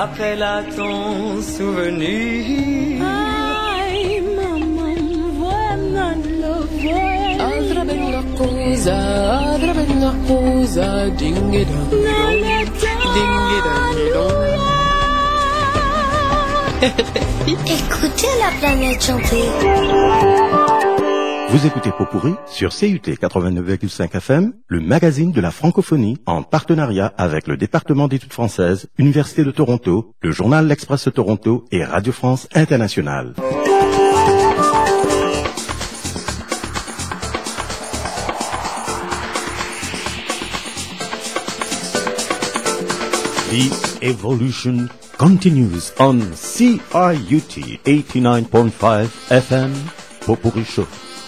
rappelle à ton souvenir. Ai, mamma, buona lo Adra bella cosa, ding-a-dong, ding-a-dong. Écoutez la planète chanter. Vous écoutez Pot-Pourri sur CUT 89,5 FM, le magazine de la francophonie, en partenariat avec le département d'études françaises, Université de Toronto, le journal L'Express de Toronto et Radio France Internationale. The evolution continues on CIUT 89.5 FM, Pot-Pourri Show.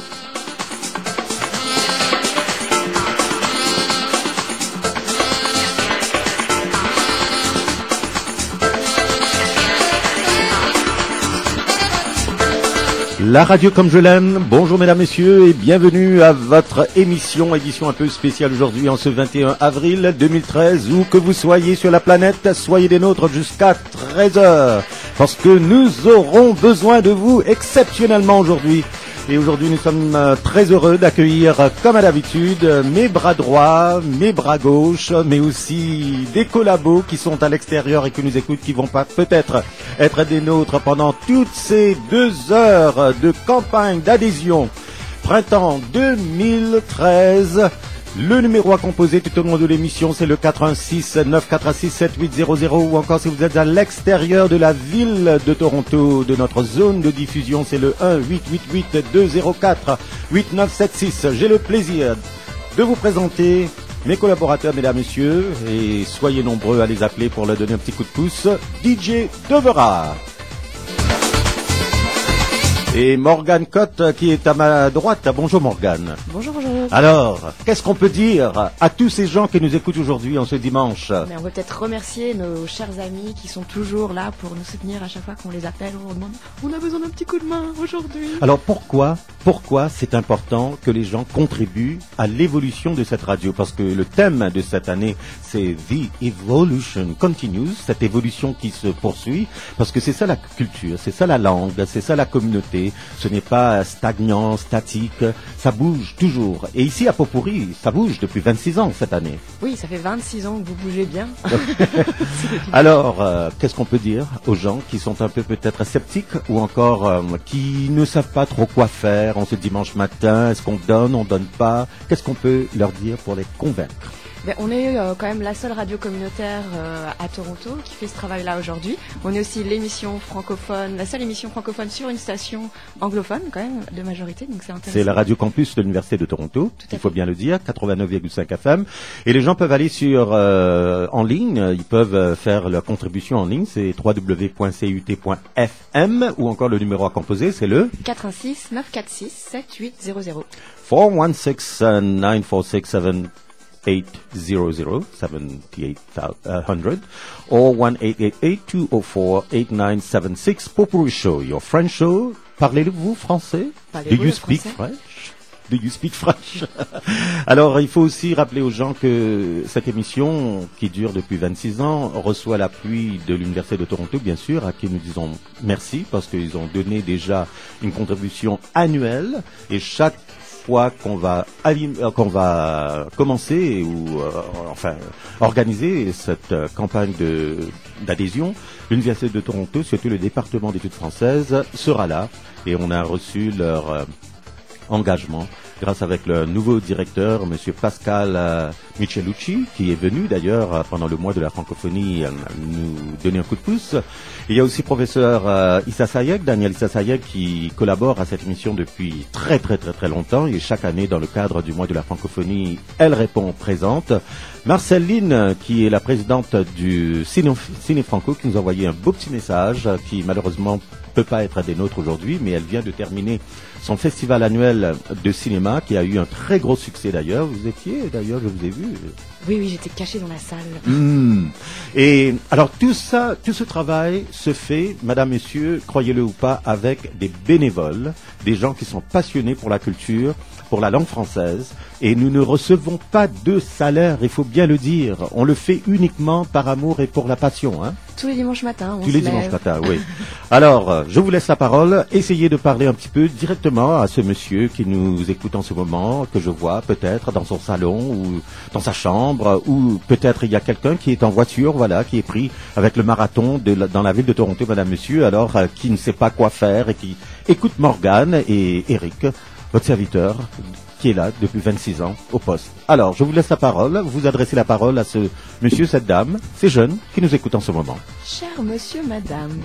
La radio comme je l'aime, bonjour mesdames, messieurs et bienvenue à votre édition un peu spéciale aujourd'hui en ce 21 avril 2013, où que vous soyez sur la planète, soyez des nôtres jusqu'à 13h, parce que nous aurons besoin de vous exceptionnellement aujourd'hui. Et aujourd'hui, nous sommes très heureux d'accueillir, comme à l'habitude, mes bras droits, mes bras gauches, mais aussi des collabos qui sont à l'extérieur et qui nous écoutent, qui vont pas peut-être être des nôtres pendant toutes ces 2 heures de campagne d'adhésion. Printemps 2013. Le numéro à composer tout au long de l'émission, c'est le 86 946 7800, ou encore si vous êtes à l'extérieur de la ville de Toronto, de notre zone de diffusion, c'est le 1 888 204 8976. J'ai le plaisir de vous présenter mes collaborateurs, mesdames, messieurs, et soyez nombreux à les appeler pour leur donner un petit coup de pouce. DJ Devera. Et Morgane Cotte qui est à ma droite. Bonjour Morgane. Bonjour, bonjour. Alors, qu'est-ce qu'on peut dire à tous ces gens qui nous écoutent aujourd'hui en ce dimanche? Mais on veut peut-être remercier nos chers amis qui sont toujours là pour nous soutenir à chaque fois qu'on les appelle. On demande, on a besoin d'un petit coup de main aujourd'hui. Alors pourquoi c'est important que les gens contribuent à l'évolution de cette radio? Parce que le thème de cette année, c'est The Evolution Continues, cette évolution qui se poursuit, parce que c'est ça la culture, c'est ça la langue, c'est ça la communauté. Ce n'est pas stagnant, statique, ça bouge toujours. Et ici à Pot-Pourri, ça bouge depuis 26 ans cette année. Oui, ça fait 26 ans que vous bougez bien. Alors, qu'est-ce qu'on peut dire aux gens qui sont un peu peut-être sceptiques ou encore qui ne savent pas trop quoi faire en ce dimanche matin? Est-ce qu'on donne, on donne pas? Qu'est-ce qu'on peut leur dire pour les convaincre? On est quand même la seule radio communautaire à Toronto qui fait ce travail-là aujourd'hui. On est aussi l'émission francophone, la seule émission francophone sur une station anglophone quand même de majorité, donc c'est intéressant. C'est la radio campus de l'Université de Toronto, il faut bien le dire, 89,5 FM. Et les gens peuvent aller sur en ligne, ils peuvent faire leur contribution en ligne, c'est www.cut.fm ou encore le numéro à composer, c'est le 86 946 7800. 416 946 7800 or 1-888-204-8976. Pot-Pourri Show, your French show. Parlez-vous français? Do you speak French? Do you speak French? Alors, il faut aussi rappeler aux gens que cette émission, qui dure depuis 26 ans, reçoit l'appui de l'Université de Toronto, bien sûr, à qui nous disons merci, parce qu'ils ont donné déjà une contribution annuelle, et chaque fois qu'on va commencer ou organiser cette campagne d'adhésion, l'Université de Toronto, surtout le département d'études françaises, sera là et on a reçu leur engagement grâce avec le nouveau directeur, M. Pascal Michelucci, qui est venu d'ailleurs pendant le mois de la francophonie nous donner un coup de pouce. Il y a aussi professeur Issa Sayek, Daniel Issa Sayek, qui collabore à cette émission depuis très longtemps et chaque année dans le cadre du mois de la francophonie, elle répond présente. Marceline, qui est la présidente du Ciné Franco, qui nous a envoyé un beau petit message qui malheureusement peut pas être des nôtres aujourd'hui, mais elle vient de terminer son festival annuel de cinéma qui a eu un très gros succès d'ailleurs. Vous étiez d'ailleurs, je vous ai vu. Oui, j'étais cachée dans la salle. Et alors tout ce travail se fait, madame, messieurs, croyez-le ou pas, avec des bénévoles, des gens qui sont passionnés pour la culture, pour la langue française, et nous ne recevons pas de salaire, il faut bien le dire. On le fait uniquement par amour et pour la passion, hein. Tous les dimanches matins, Tous les dimanches matins, oui. Alors, je vous laisse la parole. Essayez de parler un petit peu directement à ce monsieur qui nous écoute en ce moment, que je vois peut-être dans son salon ou dans sa chambre, ou peut-être il y a quelqu'un qui est en voiture, voilà, qui est pris avec le marathon dans la ville de Toronto, madame, monsieur, alors qui ne sait pas quoi faire et qui écoute Morgane et Eric, votre serviteur, qui est là depuis 26 ans au poste. Alors, je vous laisse la parole. Vous adressez la parole à ce monsieur, cette dame, ces jeunes qui nous écoutent en ce moment. Cher monsieur, madame,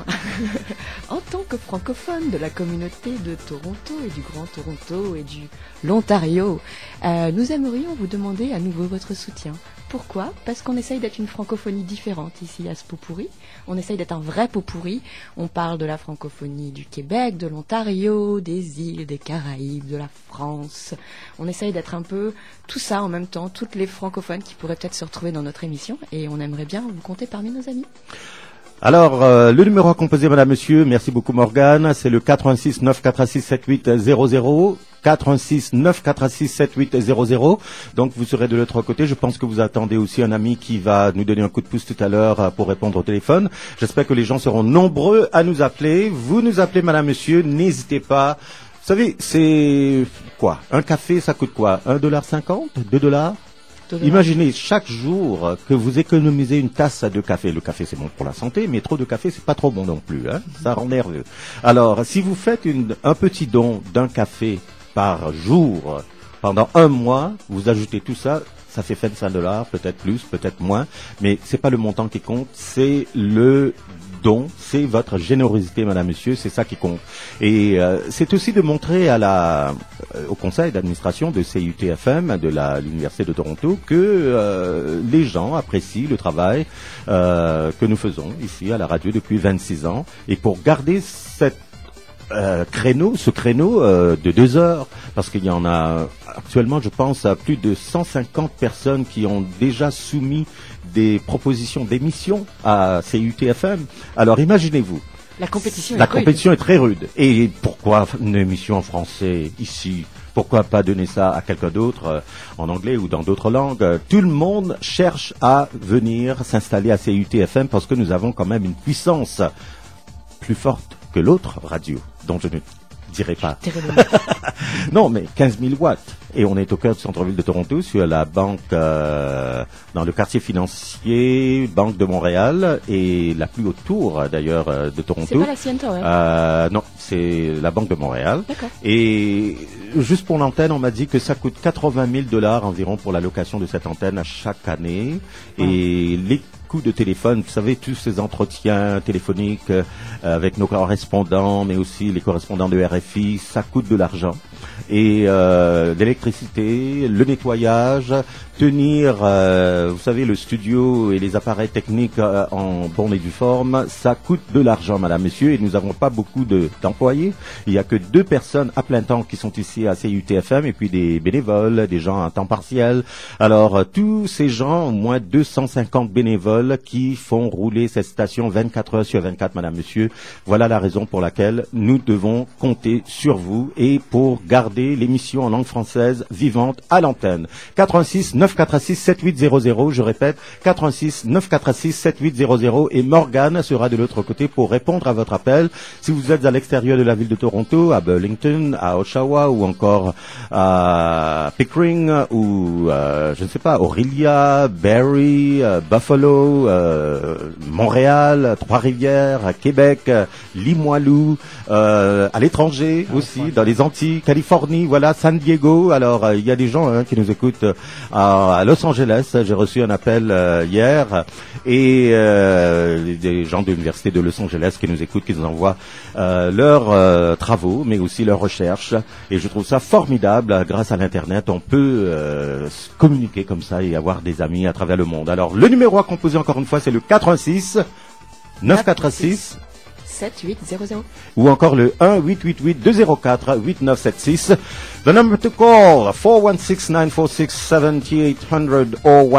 en tant que francophone de la communauté de Toronto et du Grand Toronto et du l'Ontario, nous aimerions vous demander à nouveau votre soutien. Pourquoi ? Parce qu'on essaye d'être une francophonie différente ici à ce pot-pourri. On essaye d'être un vrai pot-pourri. On parle de la francophonie du Québec, de l'Ontario, des îles, des Caraïbes, de la France. On essaye d'être un peu tout ça en même temps, toutes les francophones qui pourraient peut-être se retrouver dans notre émission. Et on aimerait bien vous compter parmi nos amis. Alors, le numéro à composer, madame, monsieur, merci beaucoup Morgane, c'est le 86 946 7800, 86 946 7800. Donc, vous serez de l'autre côté. Je pense que vous attendez aussi un ami qui va nous donner un coup de pouce tout à l'heure pour répondre au téléphone. J'espère que les gens seront nombreux à nous appeler. Vous nous appelez, madame, monsieur, n'hésitez pas. Vous savez, c'est quoi? Un café, ça coûte quoi? $1,50? $2? Imaginez chaque jour que vous économisez une tasse de café. Le café, c'est bon pour la santé, mais trop de café, c'est pas trop bon non plus, hein. Ça rend nerveux. Alors, si vous faites un petit don d'un café par jour pendant un mois, vous ajoutez tout ça, ça fait $25, peut-être plus, peut-être moins, mais c'est pas le montant qui compte, c'est le don, c'est votre générosité, madame, monsieur, c'est ça qui compte. Et c'est aussi de montrer au conseil d'administration de CIUT-FM, de l'Université de Toronto, que les gens apprécient le travail que nous faisons ici à la radio depuis 26 ans. Et pour garder ce créneau de 2 heures, parce qu'il y en a actuellement, je pense, à plus de 150 personnes qui ont déjà soumis des propositions d'émissions à CIUT-FM. Alors imaginez-vous. La compétition est très rude. Et pourquoi une émission en français ici? Pourquoi pas donner ça à quelqu'un d'autre en anglais ou dans d'autres langues? Tout le monde cherche à venir s'installer à CIUT-FM parce que nous avons quand même une puissance plus forte que l'autre radio, dont je ne dirai pas. Non, mais 15 000 watts. Et on est au cœur du centre-ville de Toronto, sur la banque, dans le quartier financier, Banque de Montréal, et la plus haute tour, d'ailleurs, de Toronto. C'est pas la CN Tower? Non, c'est la Banque de Montréal. D'accord. Et juste pour l'antenne, on m'a dit que ça coûte $80 000 environ pour la location de cette antenne à chaque année. Ah. Et les coûts de téléphone, vous savez, tous ces entretiens téléphoniques avec nos correspondants, mais aussi les correspondants de RFI, ça coûte de l'argent. Et l'électricité, le nettoyage, tenir, vous savez, le studio et les appareils techniques en bonne et due forme, ça coûte de l'argent, madame, monsieur, et nous n'avons pas beaucoup d'employés. Il n'y a que 2 personnes à plein temps qui sont ici à CIUT-FM, et puis des bénévoles, des gens à temps partiel. Alors, tous ces gens, au moins 250 bénévoles qui font rouler cette station 24 heures sur 24, madame, monsieur. Voilà la raison pour laquelle nous devons compter sur vous et pour garder l'émission en langue française vivante à l'antenne. 86 946 7800, je répète, 86 946 7800, et Morgane sera de l'autre côté pour répondre à votre appel. Si vous êtes à l'extérieur de la ville de Toronto, à Burlington, à Oshawa ou encore à Pickering ou je ne sais pas, Orillia, Barrie, Buffalo, Montréal, Trois-Rivières, Québec, Limoilou, à l'étranger aussi, dans les Antilles, Californie, voilà, San Diego. Alors, il y a des gens qui nous écoutent à Los Angeles. J'ai reçu un appel hier et des gens de l'Université de Los Angeles qui nous écoutent, qui nous envoient leurs travaux, mais aussi leurs recherches. Et je trouve ça formidable. Grâce à l'Internet, on peut communiquer comme ça et avoir des amis à travers le monde. Alors, le numéro à composer, encore une fois, c'est le 86 946 7800. Ou encore le 1-888-204-8976. The number to call, 416-946-7800 or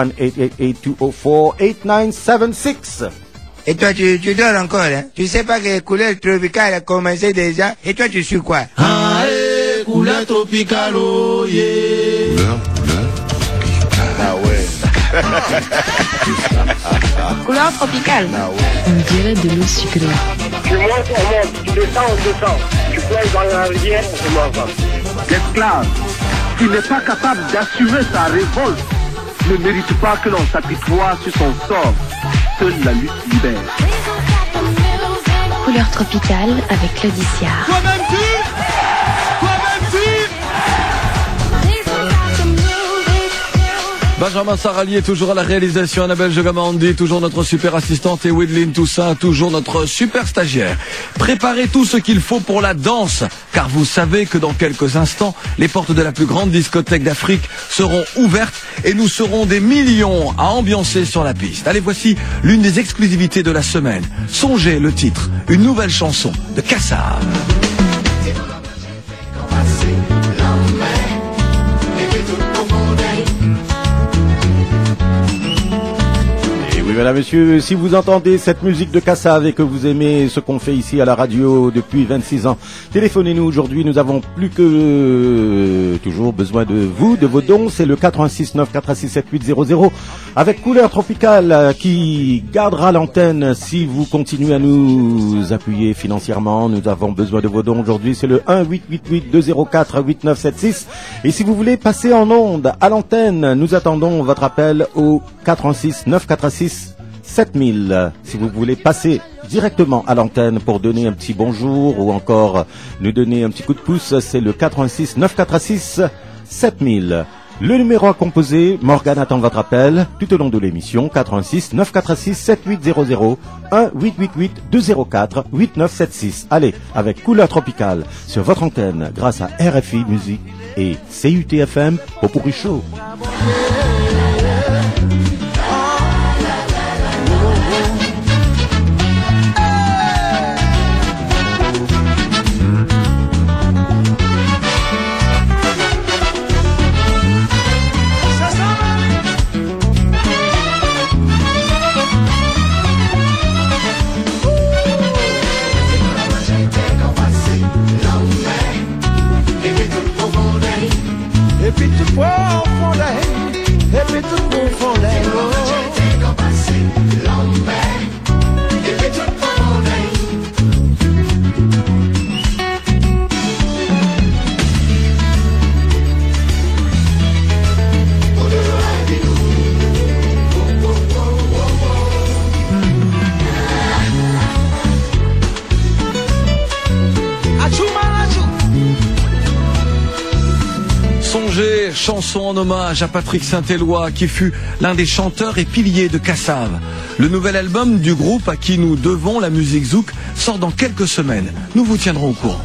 1-888-204-8976. Et toi, tu dors encore, hein? Tu sais pas que les couleurs tropicales a commencé déjà? Et toi, tu suis quoi? Ah, couleur tropicale, oh yeah. Couleur tropicale. Ah ouais. Couleur tropicale. On dirait de l'eau sucrée. Tu montes, on monte. Tu descends, on descend. Tu plonges dans la rivière, on m'en va. L'esclave qui n'est pas capable d'assumer sa révolte ne mérite pas que l'on s'apitoie sur son sort. Seule la lutte libère. Couleur tropicale avec Claudicia. Benjamin Sarali est toujours à la réalisation, Annabelle Jogamandi, toujours notre super assistante, et Widlin Toussaint, toujours notre super stagiaire. Préparez tout ce qu'il faut pour la danse, car vous savez que dans quelques instants, les portes de la plus grande discothèque d'Afrique seront ouvertes et nous serons des millions à ambiancer sur la piste. Allez, voici l'une des exclusivités de la semaine. Songez le titre, une nouvelle chanson de Kassav. Oui, mesdames, messieurs, si vous entendez cette musique de Kassav et que vous aimez ce qu'on fait ici à la radio depuis 26 ans, téléphonez-nous aujourd'hui. Nous avons plus que toujours besoin de vous, de vos dons. C'est le 86 9 466 7800 avec Couleur Tropicale qui gardera l'antenne si vous continuez à nous appuyer financièrement. Nous avons besoin de vos dons aujourd'hui. C'est le 1 888 204 8976. Et si vous voulez passer en onde à l'antenne, nous attendons votre appel au 86 9 466 7000. Si vous voulez passer directement à l'antenne pour donner un petit bonjour ou encore nous donner un petit coup de pouce, c'est le 86 946 7000. Le numéro à composer, Morgane attend votre appel tout au long de l'émission, 86 946 7800 1 888 204 8976. Allez, avec Couleur Tropicale sur votre antenne grâce à RFI Musique et CUTFM au Pourri Chaud. Chanson en hommage à Patrick Saint-Éloi qui fut l'un des chanteurs et piliers de Kassav. Le nouvel album du groupe à qui nous devons la musique zouk sort dans quelques semaines. Nous vous tiendrons au courant.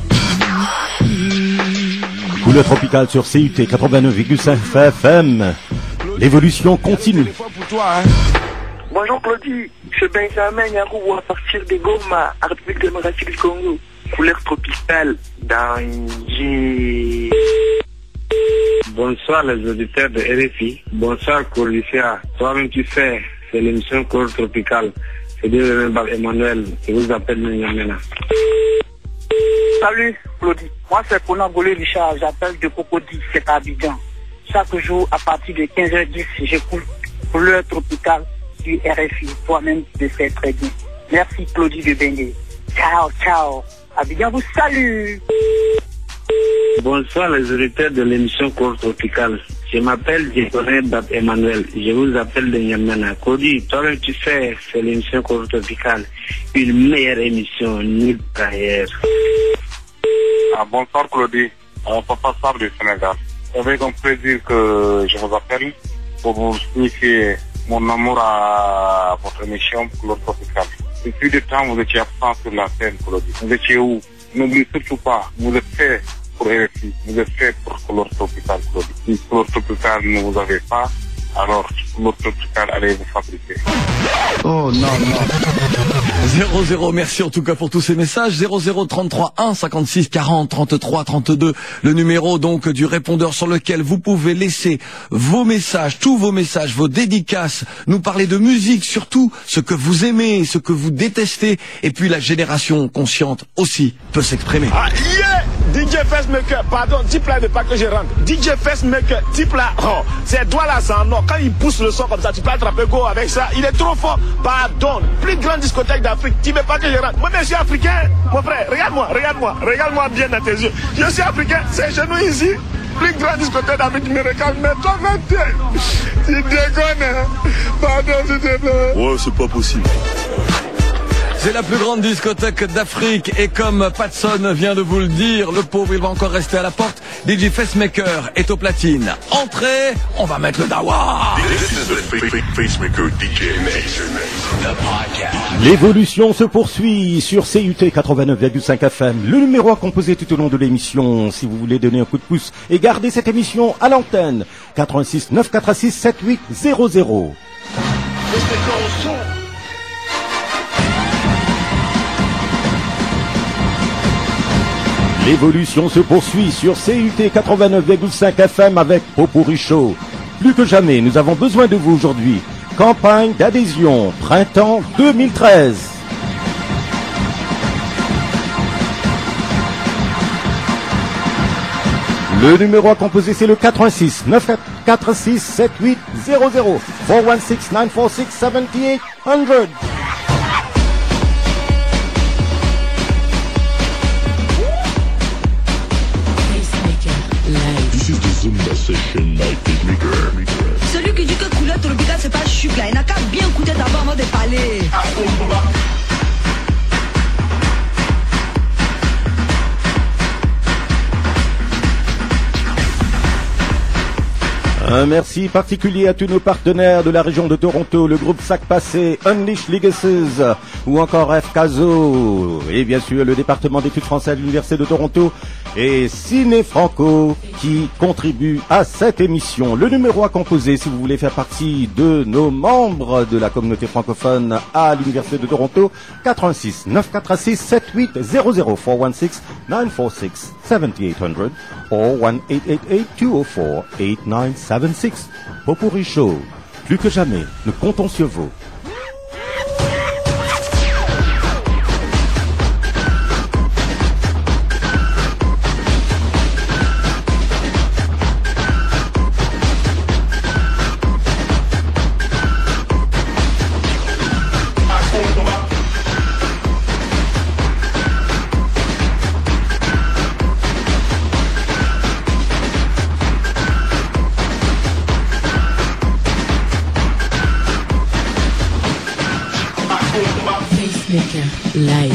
Couleur Tropicale sur CUT 89,5 FM. L'évolution continue. Bonjour Claudie, c'est Benjamin Yarou à partir de Goma, à République démocratique du Congo. Couleur Tropicale, danger. Bonsoir les auditeurs de RFI. Bonsoir Corlicia. Toi-même tu sais, c'est l'émission Couleur Tropicale. C'est Dieu Emmanuel. Je vous appelle Nyamena. Salut Claudie. Moi c'est Conan Golé Richard. J'appelle de Cocody, c'est à Abidjan. Chaque jour à partir de 15h10, j'écoute Couleur Tropicale du RFI. Toi-même tu le sais très bien. Merci Claudie de Bengue. Ciao, ciao. Abidjan vous salue. Bonsoir les auditeurs de l'émission Couleur Tropicale. Je m'appelle Dieudonné Bab Emmanuel. Je vous appelle de Nyamena. Cody, toi-même tu sais, c'est l'émission Couleur Tropicale. Une meilleure émission, nulle part ailleurs. Bonsoir Claudie, Papa Sarr du Sénégal. C'est avec un plaisir que je vous appelle pour vous signifier mon amour à votre émission Couleur Tropicale. Depuis le temps, vous étiez absent sur la scène, Claudie. Vous étiez où? N'oubliez surtout pas, vous êtes fait pour RFI, vous êtes fait pour Couleur Tropicale, Claudie. Si Couleur Tropicale ne vous avez pas, alors Couleur Tropicale allez vous fabriquer. Oh non, non. 00, merci en tout cas pour tous ces messages. 00 33 1 56 40 33 32, le numéro donc du répondeur sur lequel vous pouvez laisser vos messages, tous vos messages, vos dédicaces, nous parler de musique, surtout ce que vous aimez, ce que vous détestez, et puis la génération consciente aussi peut s'exprimer. Ah, yeah! DJ Facemaker, pardon, type là, ne pas que je rentre. DJ Facemaker, type là, oh, ces doigts-là, c'est en or. Quand il pousse le son comme ça, tu peux attraper go avec ça. Il est trop fort. Pardon, plus grande discothèque d'Afrique. Tu veux pas que je rentre. Moi, je suis africain, mon frère. Regarde-moi bien dans tes yeux. Je suis africain, c'est chez nous ici. Plus grande discothèque d'Afrique, tu me regardes, mais toi, tu déconnes, hein. Pardon, s'il te plaît. Ouais, c'est pas possible. C'est la plus grande discothèque d'Afrique et comme Patson vient de vous le dire, le pauvre il va encore rester à la porte. DJ Facemaker est au platine. Entrez, on va mettre le dawa. L'évolution se poursuit sur CUT 89,5 FM. Le numéro à composer tout au long de l'émission. Si vous voulez donner un coup de pouce et garder cette émission à l'antenne, 86 946 7800. L'évolution se poursuit sur CUT 89,5 FM avec Popurrí Show. Plus que jamais, nous avons besoin de vous aujourd'hui. Campagne d'adhésion, printemps 2013. Le numéro à composer, c'est le 86 946 7800 416 946 7800. Celui qui dit que couleur tropicale c'est pas chuc là, il n'a qu'à bien écouter d'abord avant de parler. Un merci particulier à tous nos partenaires de la région de Toronto, le groupe Sac Passé, Unleash Legacies ou encore FCASO et bien sûr le département d'études françaises à l'Université de Toronto et Ciné Franco qui contribuent à cette émission. Le numéro à composer si vous voulez faire partie de nos membres de la communauté francophone à l'Université de Toronto, 86 946 7800 416 946 7800 or 1-888-204-8976. Popurrí Show. Plus que jamais, nous comptons sur vous. Live.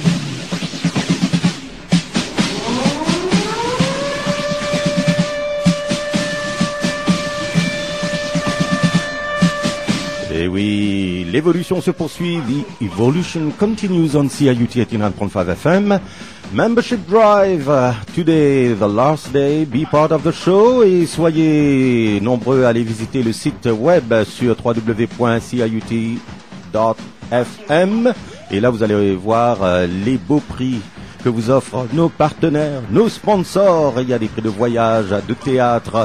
Et oui, l'évolution se poursuit. The evolution continues on CIUT 89.5 FM. Membership Drive, today, the last day, be part of the show et soyez nombreux à aller visiter le site web sur www.ciut.fm et là vous allez voir les beaux prix que vous offrent nos partenaires, nos sponsors. Il y a des prix de voyage, de théâtre,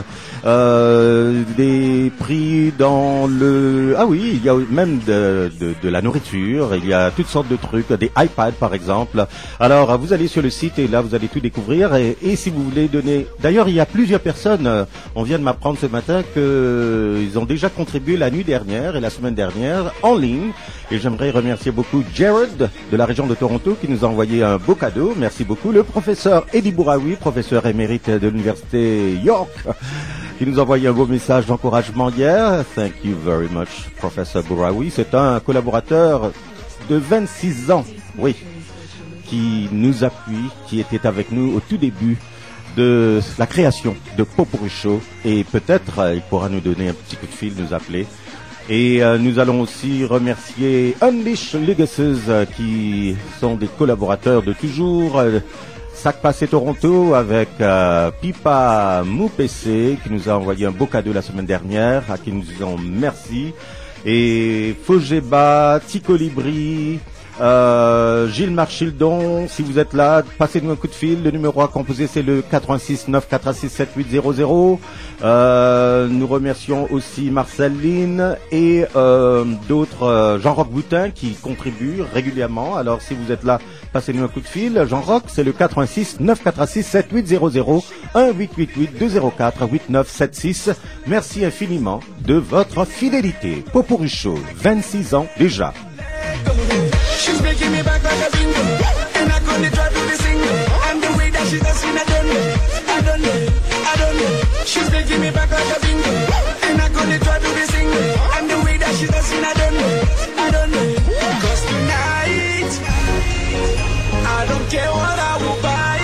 des prix dans le... Ah oui, il y a même de la nourriture, il y a toutes sortes de trucs, des iPads par exemple. Alors vous allez sur le site et là vous allez tout découvrir et si vous voulez donner... D'ailleurs il y a plusieurs personnes, on vient de m'apprendre ce matin qu'ils ont déjà contribué la nuit dernière et la semaine dernière en ligne et j'aimerais remercier beaucoup Jared de la région de Toronto qui nous a envoyé un beau cadeau. Merci beaucoup. Le professeur Eddie Bouraoui, professeur émérite de l'université York, qui nous a envoyé un beau message d'encouragement hier. Thank you very much, professeur Bouraoui. C'est un collaborateur de 26 ans, oui, qui nous appuie, qui était avec nous au tout début de la création de Popurrí Show. Et peut-être il pourra nous donner un petit coup de fil, nous appeler. Et nous allons aussi remercier Unleash Legacies qui sont des collaborateurs de toujours. Sac Passé Toronto avec Pipa Moupessé qui nous a envoyé un beau cadeau la semaine dernière, à qui nous disons merci. Et Fogeba, Ticolibri, Gilles Marchildon, si vous êtes là, passez-nous un coup de fil. Le numéro à composer c'est le 86 946 7800. Nous remercions aussi Marceline et d'autres Jean-Roch Boutin qui contribuent régulièrement. Alors si vous êtes là, passez-nous un coup de fil. Jean-Roch, c'est le 86 946 7800 1888 204 8976. Merci infiniment de votre fidélité. Popurrí Show, 26 ans déjà. She's making me back like a bingo, and I couldn't try to be single. And the way that she does it, I don't know. She's making me back like a bingo, and I couldn't try to be single. And the way that she does it, I don't know. Cause tonight, I don't care what I will buy,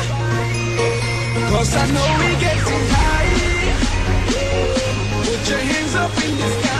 cause I know we getting high. Put your hands up in the sky.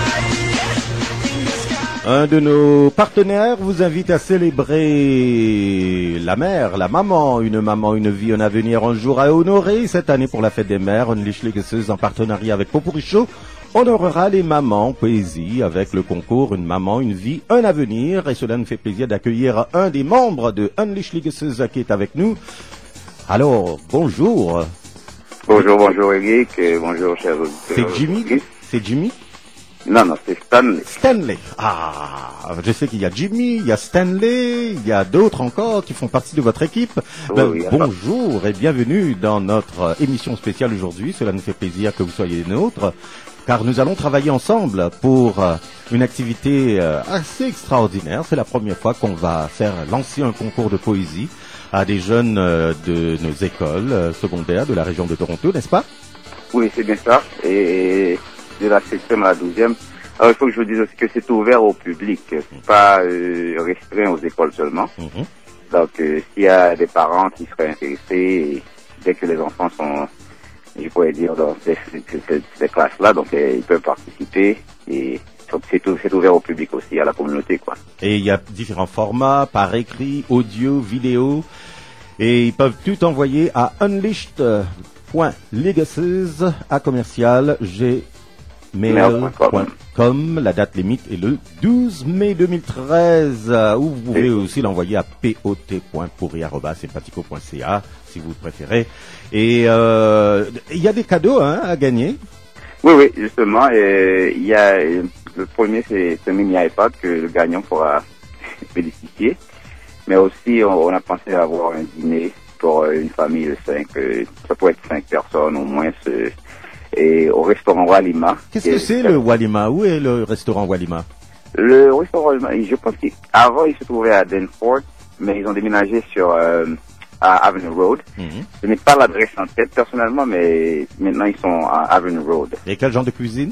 Un de nos partenaires vous invite à célébrer la mère, la maman, une vie, un avenir, un jour à honorer. Cette année pour la fête des mères, Unleash Legacies en partenariat avec Popurrí Show honorera les mamans poésie avec le concours Une maman, une vie, un avenir. Et cela nous fait plaisir d'accueillir un des membres de Unleash Legacies qui est avec nous. Alors, bonjour. Bonjour Eric, bonjour cher auditeurs. C'est Jimmy Non, c'est Stanley. Stanley. Ah, je sais qu'il y a Jimmy, il y a Stanley, il y a d'autres encore qui font partie de votre équipe. Oui, bonjour et bienvenue dans notre émission spéciale aujourd'hui. Cela nous fait plaisir que vous soyez nôtres, car nous allons travailler ensemble pour une activité assez extraordinaire. C'est la première fois qu'on va faire lancer un concours de poésie à des jeunes de nos écoles secondaires de la région de Toronto, n'est-ce pas? Oui, c'est bien ça. Et de la 7e à la 12e. Alors, il faut que je vous dise aussi que c'est ouvert au public, pas restreint aux écoles seulement. Donc, s'il y a des parents qui seraient intéressés, dès que les enfants sont, je pourrais dire, dans ces classes-là, donc ils peuvent participer. Et c'est ouvert au public aussi, à la communauté, quoi. Et il y a différents formats, par écrit, audio, vidéo. Et ils peuvent tout envoyer à unleashed.legacies à commercial gmail.com. La date limite est le 12 mai 2013. Ou vous pouvez aussi l'envoyer à pot.pourri@sympathico.ca si vous préférez. Et il y a des cadeaux à gagner. Oui, justement. Il y a le premier, c'est un mini iPad que le gagnant pourra bénéficier. Mais aussi, on a pensé à avoir un dîner pour une famille de 5. Ça peut être 5 personnes au moins. Et au restaurant Walima. Qu'est-ce que c'est le Walima? Où est le restaurant Walima? Le restaurant Walima, je pense qu'avant il se trouvait à Danforth, mais ils ont déménagé sur à Avenue Road. Je n'ai pas l'adresse en tête personnellement, mais maintenant ils sont à Avenue Road. Et quel genre de cuisine?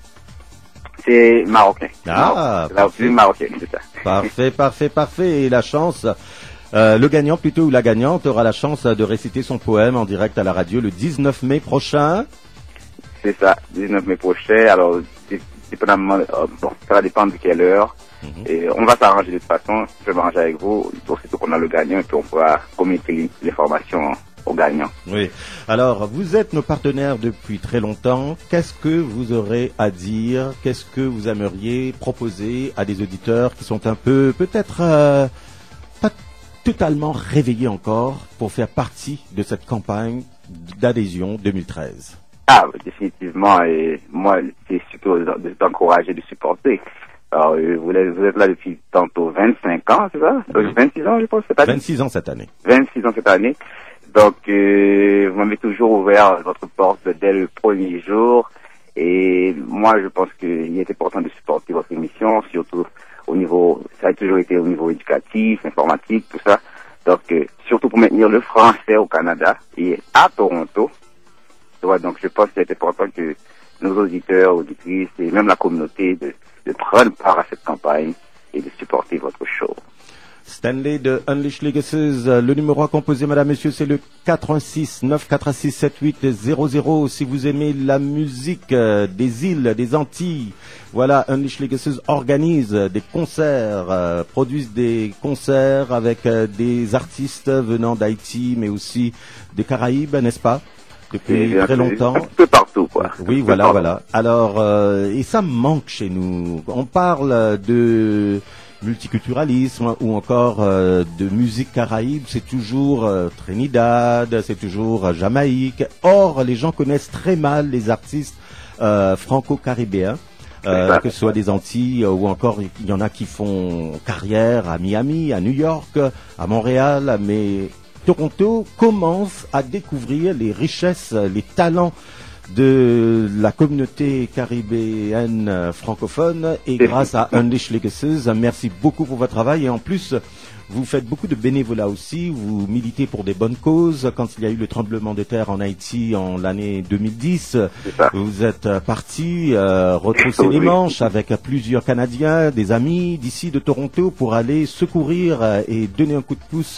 C'est marocain. Ah, la cuisine marocaine, c'est ça. Parfait. Et la chance, le gagnant plutôt ou la gagnante aura la chance de réciter son poème en direct à la radio le 19 mai prochain. C'est ça, 19 mai prochain. Alors, dépendamment, ça va dépendre de quelle heure. Et on va s'arranger de toute façon. Je vais m'arranger avec vous. Surtout qu'on a le gagnant et puis on pourra communiquer l'information aux gagnants. Oui. Alors, vous êtes nos partenaires depuis très longtemps. Qu'est-ce que vous aurez à dire? Qu'est-ce que vous aimeriez proposer à des auditeurs qui sont un peu, peut-être, pas totalement réveillés encore pour faire partie de cette campagne d'adhésion 2013? Ah, définitivement, et moi, c'est surtout d'encourager, de supporter. Alors, vous êtes là depuis tantôt 25 ans, c'est ça? 26 ans, je pense, cette année? 26 ans cette année. 26 ans cette année. Donc, vous m'avez toujours ouvert votre porte dès le premier jour. Et moi, je pense qu'il est important de supporter votre émission, surtout au niveau, ça a toujours été au niveau éducatif, informatique, tout ça. Donc, surtout pour maintenir le français au Canada et à Toronto. Donc, je pense qu'il est important que nos auditeurs, auditrices et même la communauté de prendre part à cette campagne et de supporter votre show. Stanley de Unleash Legacies, le numéro à composer, madame, monsieur, c'est le 86 946 7800. Si vous aimez la musique des îles, des Antilles, voilà, Unleash Legacies organise des concerts, produisent des concerts avec des artistes venant d'Haïti, mais aussi des Caraïbes, n'est-ce pas? Depuis très longtemps. Un peu partout, quoi. Oui, voilà. Alors, et ça me manque chez nous. On parle de multiculturalisme ou encore de musique caraïbe, c'est toujours Trinidad, c'est toujours Jamaïque. Or, les gens connaissent très mal les artistes franco-caribéens. que ce soit des Antilles ou encore il y en a qui font carrière à Miami, à New York, à Montréal, mais Toronto commence à découvrir les richesses, les talents de la communauté caribéenne francophone et grâce à Unleash Legacies. Merci beaucoup pour votre travail et en plus vous faites beaucoup de bénévolat aussi, vous militez pour des bonnes causes. Quand il y a eu le tremblement de terre en Haïti en l'année 2010, vous êtes parti retrousser les manches avec plusieurs Canadiens, des amis d'ici de Toronto pour aller secourir et donner un coup de pouce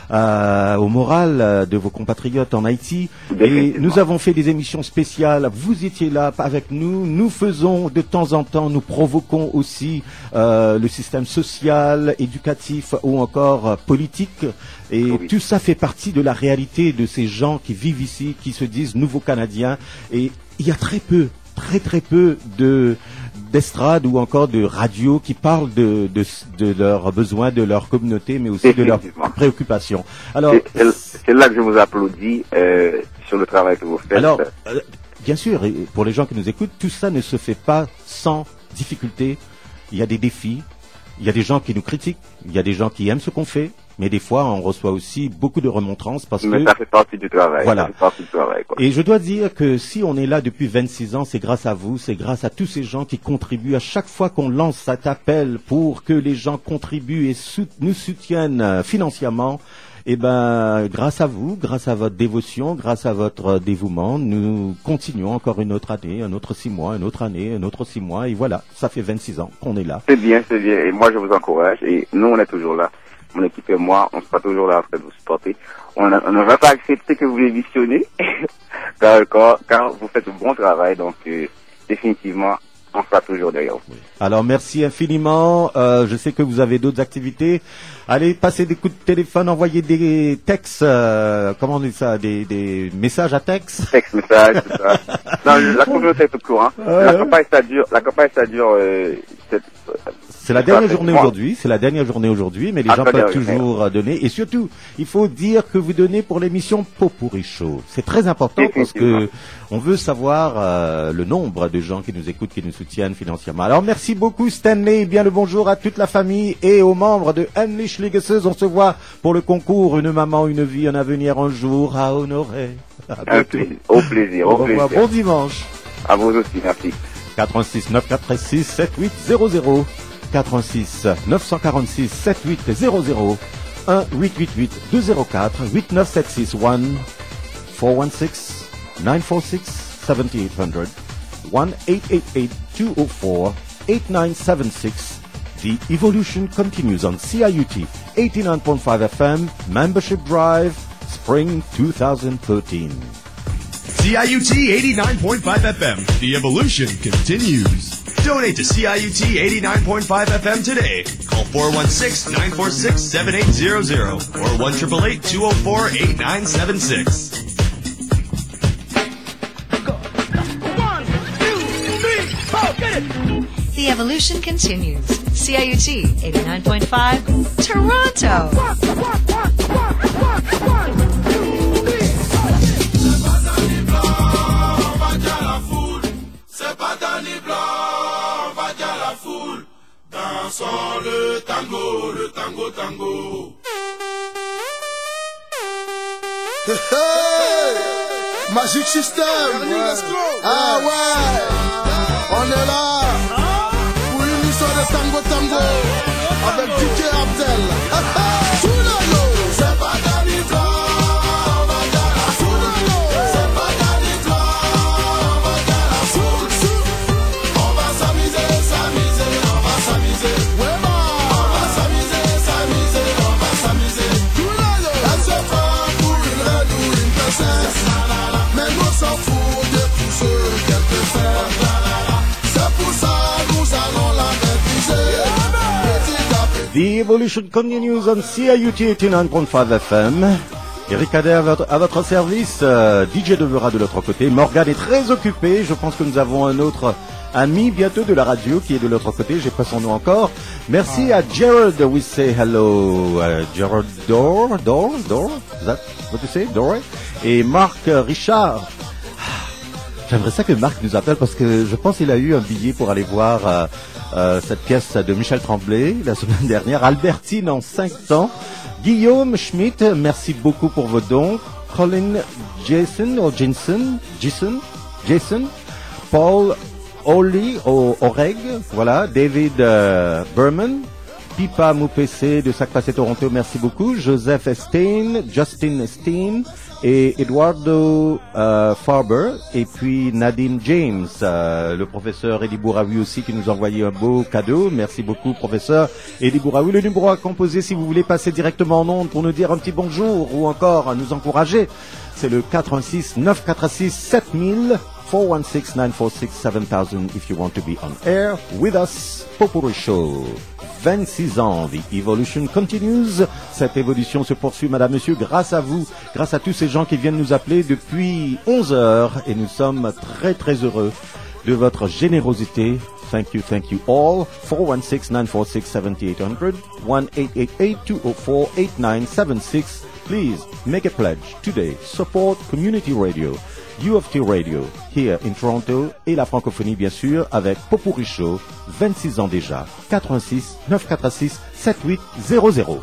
au moral de vos compatriotes en Haïti. Et nous avons fait des émissions spéciales, vous étiez là avec nous, nous faisons de temps en temps, nous provoquons aussi le système social, éducatif ou encore politique, et tout ça fait partie de la réalité de ces gens qui vivent ici, qui se disent nouveaux Canadiens, et il y a très peu d'estrade ou encore de radio qui parlent de leurs besoins, de leur communauté, mais aussi de leurs préoccupations. Alors, c'est là que je vous applaudis sur le travail que vous faites. Alors, bien sûr, et pour les gens qui nous écoutent, tout ça ne se fait pas sans difficulté. Il y a des défis, il y a des gens qui nous critiquent, il y a des gens qui aiment ce qu'on fait, mais des fois on reçoit aussi beaucoup de remontrances parce que ça fait partie du travail. Voilà. Ça fait partie du travail, quoi. Et je dois dire que si on est là depuis 26 ans, c'est grâce à vous, c'est grâce à tous ces gens qui contribuent à chaque fois qu'on lance cet appel pour que les gens contribuent et nous soutiennent financièrement. Eh ben, grâce à vous, grâce à votre dévotion, grâce à votre dévouement, nous continuons encore une autre année, un autre 6 mois, une autre année, un autre 6 mois, et voilà, ça fait 26 ans qu'on est là. C'est bien, et moi je vous encourage, et nous on est toujours là. Mon équipe et moi, on sera toujours là en train de vous supporter. On ne va pas accepter que vous démissionnez, car vous faites un bon travail, donc définitivement, on sera toujours derrière vous. Alors merci infiniment, je sais que vous avez d'autres activités. Allez, passez des coups de téléphone, envoyez des textes, comment on dit ça, des messages à texte. Texte, message, c'est ça. Non, la communauté est au courant. La campagne ça dure, c'est la dernière journée aujourd'hui, mais les gens peuvent toujours donner. Et surtout, il faut dire que vous donnez pour l'émission Popurrí Show. C'est très important parce que on veut savoir le nombre de gens qui nous écoutent, qui nous soutiennent financièrement. Alors merci beaucoup Stanley, bien le bonjour à toute la famille et aux membres de Unleash Legacies. On se voit pour le concours Une maman, une vie, un avenir, un jour à honorer. Au plaisir. Bon dimanche. À vous aussi, merci. 86 946 7800 86 946 7800 1 888 204 8976 1 416 946 7800 1 888 204 8976. The evolution continues on CIUT 89.5 FM Membership Drive Spring 2013. CIUT 89.5 FM. The evolution continues. Donate to CIUT 89.5 FM today. Call 416-946-7800 or 1-888-204-8976. 1, 2, 3, 4, get it! The evolution continues. CIUT 89.5 Toronto. Dansons le tango, tango. Hey, Magic System. Let's go. Ah ouais, on est là pour une histoire de tango avec DJ Abdel. C'est pas Danibla, on va dire la foule. C'est pas Danibla, on va dire la foule. On va s'amuser, on va s'amuser. On va s'amuser, on va s'amuser. Là c'est pas pour une reine ou une princesse, mais nous s'en fout de tout ce qu'elle peut faire. C'est pour ça nous allons la maîtriser. The evolution continues on CIUT 89.5 FM. Eric Cadet à votre service. DJ Devera de l'autre côté. Morgane est très occupé. Je pense que nous avons un autre ami bientôt de la radio qui est de l'autre côté. J'ai pas son nom encore. Merci à Gerald. We say hello. Gerald Dor. Is that what you say? Dor? Et Marc Richard. J'aimerais ça que Marc nous appelle parce que je pense qu'il a eu un billet pour aller voir cette pièce de Michel Tremblay la semaine dernière. Albertine en 5 temps. Guillaume Schmitt, merci beaucoup pour vos dons. Colin Jason, Paul Oli Oreg, voilà. David Berman. Pipa Moupessé de Sac Passé Toronto, merci beaucoup. Joseph Stein, Justin Stein et Eduardo Farber. Et puis Nadine James, le professeur Eddie Bouraoui aussi qui nous a envoyé un beau cadeau. Merci beaucoup, professeur Eddie Bouraoui. Le numéro à composer si vous voulez passer directement en ondes pour nous dire un petit bonjour ou encore nous encourager, c'est le 86 946 7000. 416-946-7000 if you want to be on air with us. Popuri Show. 26 ans, the evolution continues. Cette évolution se poursuit, madame, monsieur, grâce à vous, grâce à tous ces gens qui viennent nous appeler depuis 11 heures. Et nous sommes très, très heureux de votre générosité. Thank you all. 416-946-7800. 1-888-204-8976. Please make a pledge today. Support Community Radio. U of T Radio, here in Toronto, et la francophonie bien sûr, avec Popuri Show, 26 ans déjà, 86 946 7800.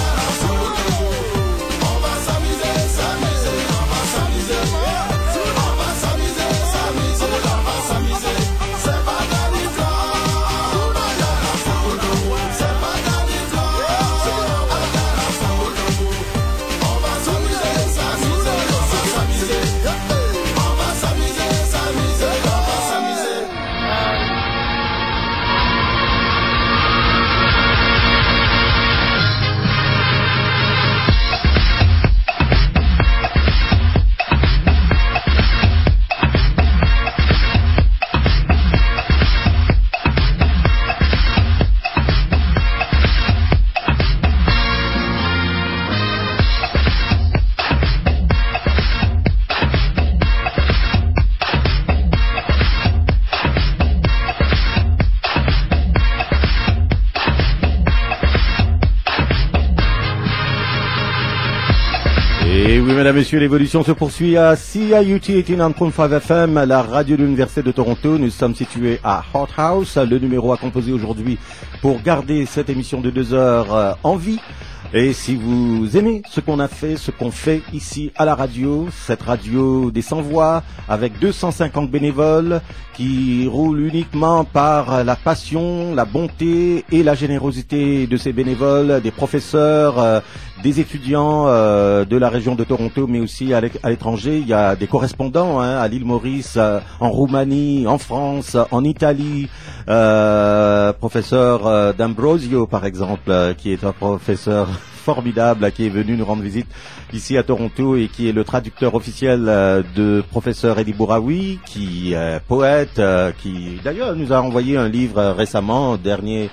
Mesdames, Messieurs, l'évolution se poursuit à CIUT 89.5 FM, la radio de l'Université de Toronto. Nous sommes situés à Hot House. Le numéro à composer aujourd'hui pour garder cette émission de 2 heures en vie. Et si vous aimez ce qu'on a fait, ce qu'on fait ici à la radio, cette radio des 100 voix avec 250 bénévoles qui roule uniquement par la passion, la bonté et la générosité de ces bénévoles, des professeurs, des étudiants de la région de Toronto, mais aussi à l'étranger. Il y a des correspondants à l'île Maurice, en Roumanie, en France, en Italie. Professeur D'Ambrosio, par exemple, qui est un professeur formidable, qui est venu nous rendre visite ici à Toronto et qui est le traducteur officiel de professeur Eddie Bouraoui, qui est poète, qui d'ailleurs nous a envoyé un livre récemment, dernier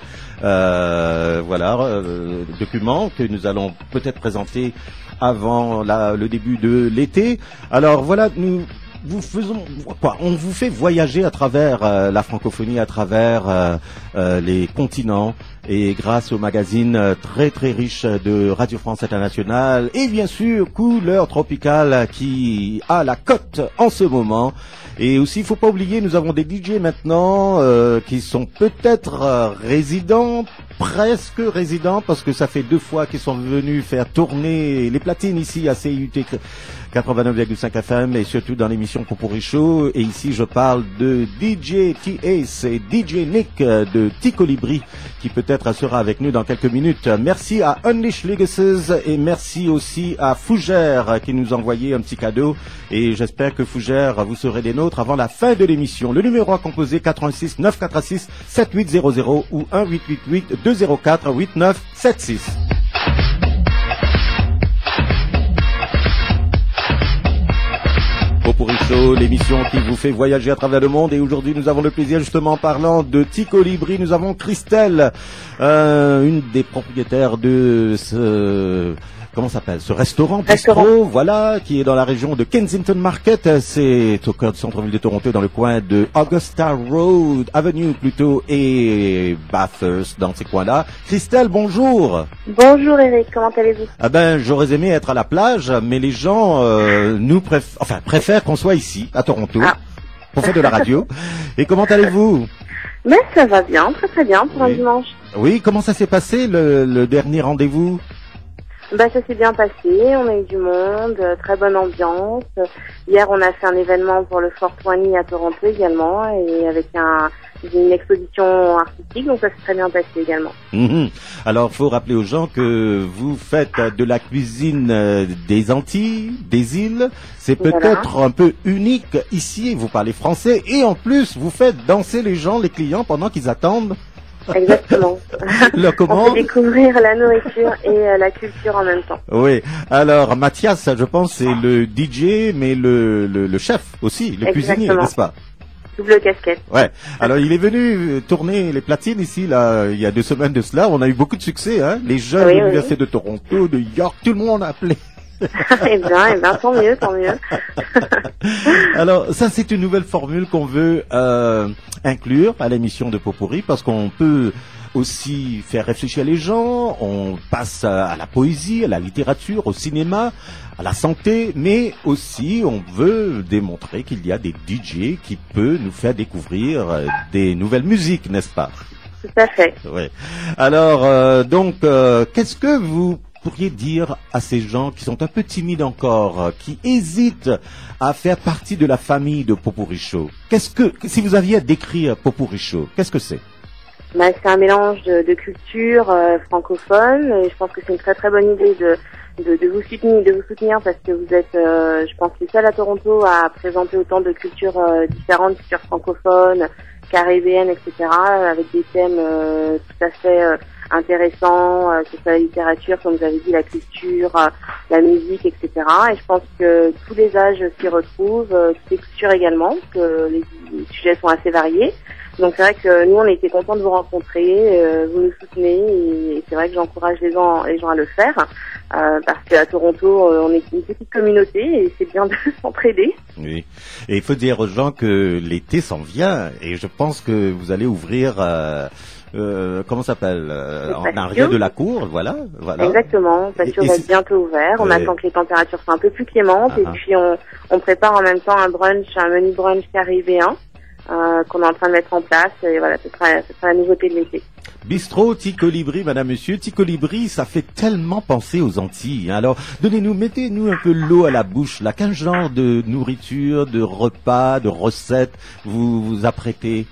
document que nous allons peut-être présenter avant le début de l'été. Alors voilà, on vous fait voyager à travers la francophonie, à travers les continents, et grâce au magazine très très riche de Radio France Internationale et bien sûr Couleur Tropicale qui a la cote en ce moment. Et aussi, il faut pas oublier, nous avons des DJ maintenant qui sont peut-être résidents, presque résidents, parce que ça fait 2 fois qu'ils sont venus faire tourner les platines ici à CIUT 89,5 FM et surtout dans l'émission Popuri Show. Et ici, je parle de DJ T-Ace et DJ Nick de T-Colibri qui peut-être sera avec nous dans quelques minutes. Merci à Unleash Legacies et merci aussi à Fougère qui nous a envoyé un petit cadeau. Et j'espère que Fougère, vous serez des nôtres avant la fin de l'émission. Le numéro à composer 86 946 7800 ou 1-888 204 8976. Popuri Show, l'émission qui vous fait voyager à travers le monde. Et aujourd'hui, nous avons le plaisir, justement, en parlant de T-Colibri, nous avons Christelle, une des propriétaires de ce... Comment s'appelle ce restaurant bistrot, voilà, qui est dans la région de Kensington Market. C'est au cœur du centre-ville de Toronto, dans le coin de Augusta Road, Avenue plutôt, et Bathurst, dans ces coins-là. Christelle, bonjour. Bonjour Eric, comment allez-vous? Ah ben, j'aurais aimé être à la plage, mais les gens préfèrent qu'on soit ici, à Toronto. Ah. pour faire de la radio. Et comment allez-vous? Mais ça va bien, très très bien pour un dimanche. Oui, comment ça s'est passé le dernier rendez-vous? Bah ça s'est bien passé, on a eu du monde, très bonne ambiance. Hier on a fait un événement pour le Fort Wani à Toronto également, et avec une exposition artistique, donc ça s'est très bien passé également. Alors faut rappeler aux gens que vous faites de la cuisine des Antilles, des îles. C'est peut-être un peu unique ici, vous parlez français, et en plus vous faites danser les gens, les clients, pendant qu'ils attendent. Exactement. On fait découvrir la nourriture et la culture en même temps. Oui. Alors Mathias, je pense, c'est le DJ, mais le chef aussi, le cuisinier, n'est-ce pas? Double casquette. Ouais. Alors il est venu tourner les platines ici, là, il y a 2 semaines de cela. On a eu beaucoup de succès, hein. Les jeunes de l'université de Toronto, de York, tout le monde a appelé. Eh bien, tant mieux, tant mieux. Alors, ça, c'est une nouvelle formule qu'on veut inclure à l'émission de Pot-Pourri, parce qu'on peut aussi faire réfléchir les gens. On passe à la poésie, à la littérature, au cinéma, à la santé, mais aussi on veut démontrer qu'il y a des DJ qui peuvent nous faire découvrir des nouvelles musiques, n'est-ce pas? Tout à fait. Oui. Alors, qu'est-ce que vous pourriez dire à ces gens qui sont un peu timides encore, qui hésitent à faire partie de la famille de Pot-Pourri Show? Si vous aviez à décrire Pot-Pourri Show, qu'est-ce que c'est? C'est un mélange de culture francophone, et je pense que c'est une très très bonne idée de vous soutenir parce que vous êtes, je pense, les seuls à Toronto à présenter autant de cultures différentes, cultures francophones, caribéennes, etc., avec des thèmes tout à fait intéressants, que ce soit la littérature, comme vous avez dit, la culture, la musique, etc. Et je pense que tous les âges s'y retrouvent, toutes les cultures également, que les sujets sont assez variés. Donc c'est vrai que nous on était contents de vous rencontrer, vous nous soutenez, et c'est vrai que j'encourage les gens à le faire, parce qu'à Toronto on est une petite communauté et c'est bien de s'entraider. Oui, et il faut dire aux gens que l'été s'en vient, et je pense que vous allez ouvrir comment ça s'appelle, en arrière de la cour, voilà. Exactement, le patio va être bientôt ouvert. On attend que les températures soient un peu plus clémentes, et puis on prépare en même temps un menu brunch caribéen qu'on est en train de mettre en place, et voilà, ce sera la nouveauté de l'été. Bistrot Ticolibri, madame, monsieur. Ticolibri, ça fait tellement penser aux Antilles. Alors, mettez-nous un peu l'eau à la bouche, là. Quel genre de nourriture, de repas, de recettes vous apprêtez?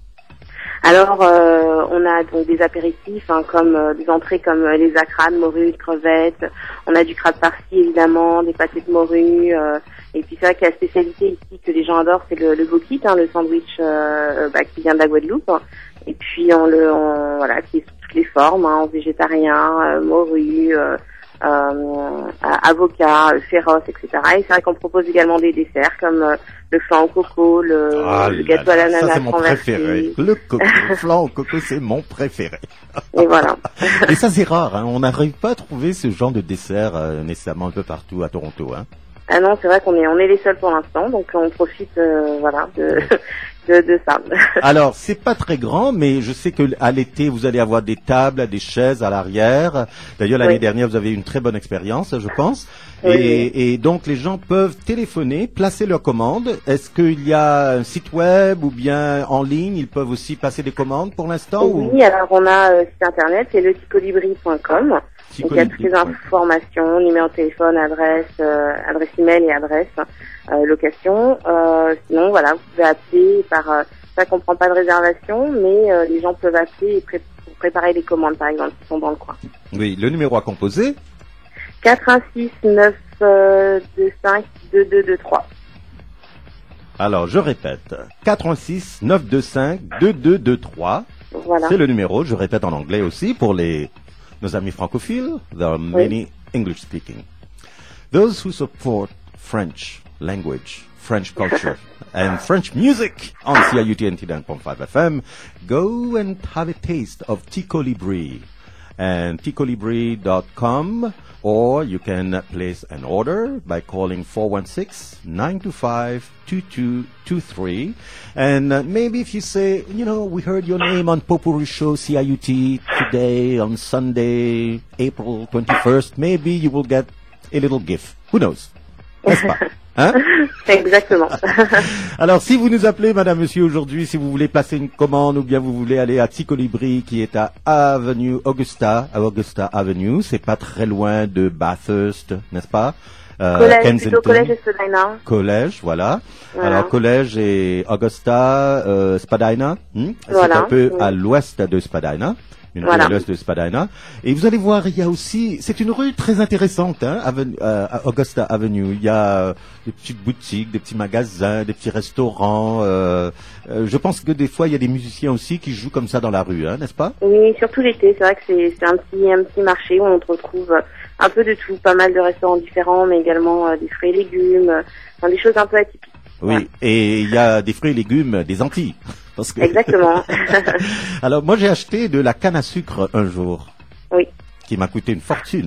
Alors, on a donc des apéritifs, comme des entrées comme les acrades, morues, crevettes. On a du crabe farci, évidemment, des pâtés de morue. Et puis c'est vrai que la spécialité ici que les gens adorent, c'est le vo-kit, le sandwich qui vient de la Guadeloupe. Et puis voilà, qui est sous toutes les formes, en végétarien, morue, avocat, féroce, etc. Et c'est vrai qu'on propose également des desserts comme le flan au coco, le gâteau à l'ananas. Ça, c'est mon préféré. Le flan au coco, c'est mon préféré. Et voilà. Et ça, c'est rare, hein. On n'arrive pas à trouver ce genre de dessert nécessairement un peu partout à Toronto, hein. Ah non, c'est vrai qu'on est les seuls pour l'instant, donc on profite de ça. Alors, c'est pas très grand, mais je sais que à l'été, vous allez avoir des tables, des chaises à l'arrière. D'ailleurs, l'année dernière, vous avez eu une très bonne expérience, je pense. Et donc, les gens peuvent téléphoner, placer leurs commandes. Est-ce qu'il y a un site web ou bien en ligne? Ils peuvent aussi passer des commandes pour l'instant? Oui, alors on a site internet, c'est leticolibri.com. Donc il y a toutes les informations, numéro de téléphone, adresse email et adresse, location. Sinon, voilà, vous pouvez appeler ça comprend pas de réservation, mais les gens peuvent appeler pour préparer des commandes, par exemple, qui sont dans le coin. Oui, le numéro à composer? 416 925 2223. Alors, je répète, 416 925 2223. Voilà. C'est le numéro, je répète en anglais aussi pour nos amis francophiles. There are many English speaking. Those who support French language, French culture, and French music on CIUT 89.5 FM, go and have a taste of Ticolibri. And ticolibri.com, or you can place an order by calling 416-925-2223. And maybe if you say, we heard your name on Pot-Pourri Show CIUT today on Sunday, April 21st, maybe you will get a little gift. Who knows? N'est-ce pas? Hein? Exactement. Alors, si vous nous appelez, madame, monsieur, aujourd'hui, si vous voulez placer une commande ou bien vous voulez aller à Ticolibri, qui est à Augusta Avenue, c'est pas très loin de Bathurst, n'est-ce pas? Collège, plutôt collège et Spadina. Collège, voilà. Voilà. Alors, collège et Augusta, Spadina, Voilà, c'est un peu oui. à l'ouest de Spadina. Une Voilà. rue à l'ouest de Spadina. Et vous allez voir, il y a aussi, c'est une rue très intéressante, hein, à Augusta Avenue. Il y a des petites boutiques, des petits magasins, des petits restaurants. Je pense que des fois, il y a des musiciens aussi qui jouent comme ça dans la rue, hein, n'est-ce pas? Oui, surtout l'été. C'est vrai que c'est un petit marché où on retrouve un peu de tout, pas mal de restaurants différents, mais également des fruits et légumes, enfin, des choses un peu atypiques. Oui, et il y a des fruits et légumes des Antilles. Parce que... Exactement. Alors, moi, j'ai acheté de la canne à sucre un jour. Oui. Qui m'a coûté une fortune.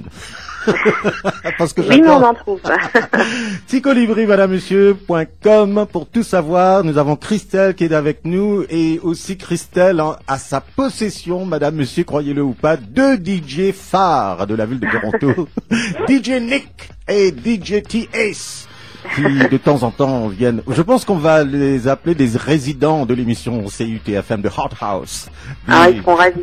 Parce que Oui, mais on en trouve. Ticolibri, madame-monsieur.com pour tout savoir. Nous avons Christelle qui est avec nous et aussi Christelle à sa possession, madame-monsieur, croyez-le ou pas, deux DJ phares de la ville de Toronto. DJ Nick et DJ T-Ace. Qui de temps en temps viennent. Je pense qu'on va les appeler des résidents de l'émission CUTFM de Hot House. Ah, ils seront ravis.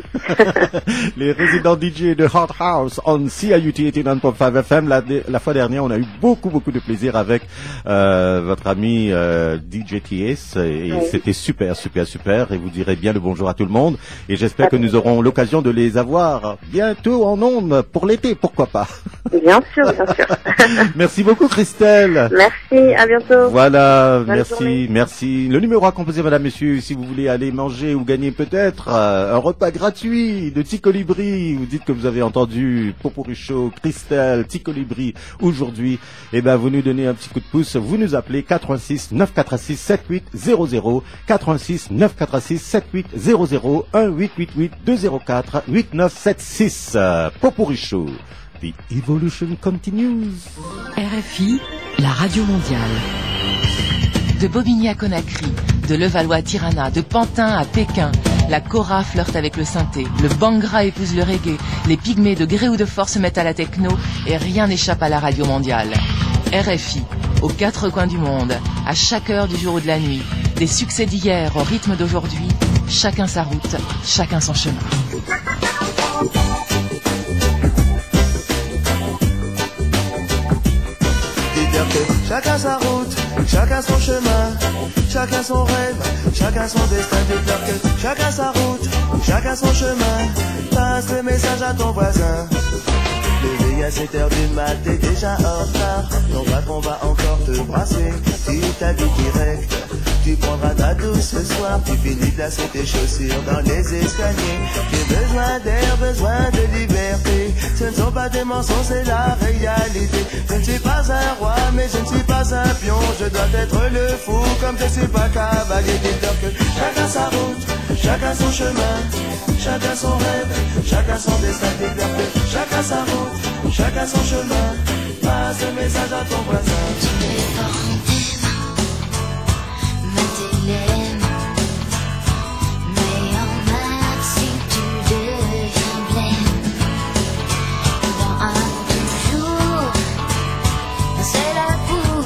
Les résidents DJ de Hot House on CIUT 89.5 FM. La fois dernière, on a eu beaucoup de plaisir avec votre ami DJ TS et Oui. c'était super. Et vous direz bien le bonjour à tout le monde. Et j'espère que nous aurons l'occasion de les avoir bientôt en ondes pour l'été, pourquoi pas. Bien sûr, bien sûr. Merci beaucoup, Christelle. Merci, à bientôt. Voilà, Bonne merci, journée. merci. Le numéro à composer, madame, monsieur, si vous voulez aller manger ou gagner peut-être un repas gratuit de Ticolibri, vous dites que vous avez entendu Popurrí Show, Christelle, Ticolibri aujourd'hui, et ben vous nous donnez un petit coup de pouce, vous nous appelez 86 946 7800, 86 946 7800, 1-888 204 8976. Popurrí Show. The evolution continues. RFI, la radio mondiale. De Bobigny à Conakry, de Levallois à Tirana, de Pantin à Pékin, la kora flirte avec le synthé, le bangra épouse le reggae, les pygmées de gré ou de force se mettent à la techno et rien n'échappe à la radio mondiale. RFI, aux quatre coins du monde, à chaque heure du jour ou de la nuit, des succès d'hier au rythme d'aujourd'hui, chacun sa route, chacun son chemin. Dire que chacun sa route, chacun son chemin, chacun son rêve, chacun son destin. Dire que chacun sa route, chacun son chemin. Passe le message à ton voisin. Levé à 7h du mat, t'es déjà en retard. Ton patron va encore te brasser. Tu t'habilles direct, tu prendras ta douce ce soir. Tu finis de lasser tes chaussures dans les escaliers. J'ai besoin d'air, besoin de liberté. Ce ne sont pas des mensonges, c'est la réalité. Je ne suis pas un roi, mais je ne suis pas un pion. Je dois être le fou, comme je suis pas cavalier. Dis-leur que chacun sa route, chacun son chemin, chacun son rêve, chacun son destin. Dis-leur que chacun sa route, chacun son chemin. Passe le message à ton voisin. Mais en maths, si tu deviens blême, dans un toujours, c'est là pour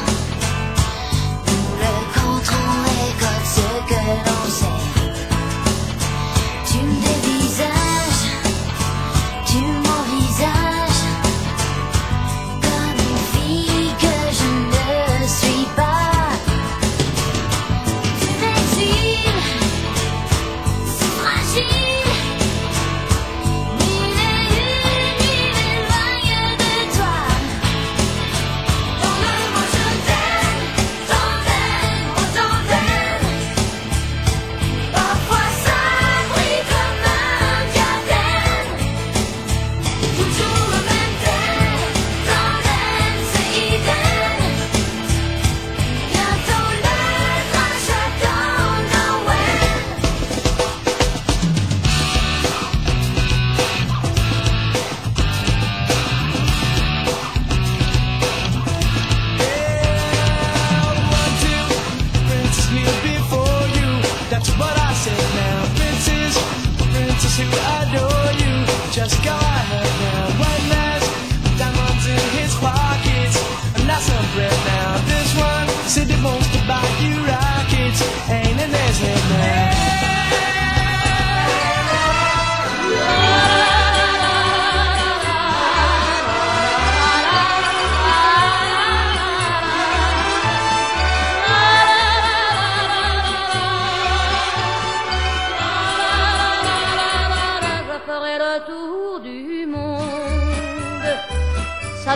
le quand on récolte ce que l'on sait. Tu me dévisages, tu m'envisages comme une fille que je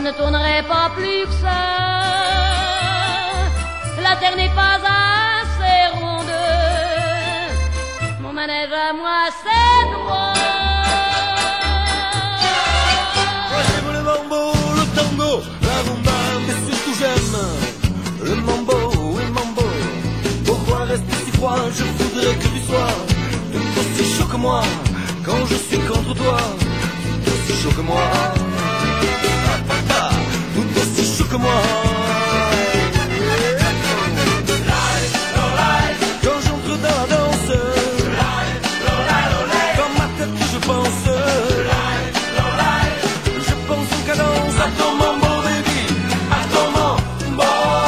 ne tournerai pas plus que ça. La terre n'est pas assez ronde. Mon manège à moi, c'est droit. J'aime le mambo, le tango, la rumba, mais surtout j'aime le mambo. Pourquoi rester si froid? Je voudrais que tu sois tout aussi chaud que moi. Quand je suis contre toi, tout aussi chaud que moi. Tout aussi chaud que moi. Quand j'entre dans la danse, dans ma tête je pense en cadence à ton mambo baby, à ton mambo.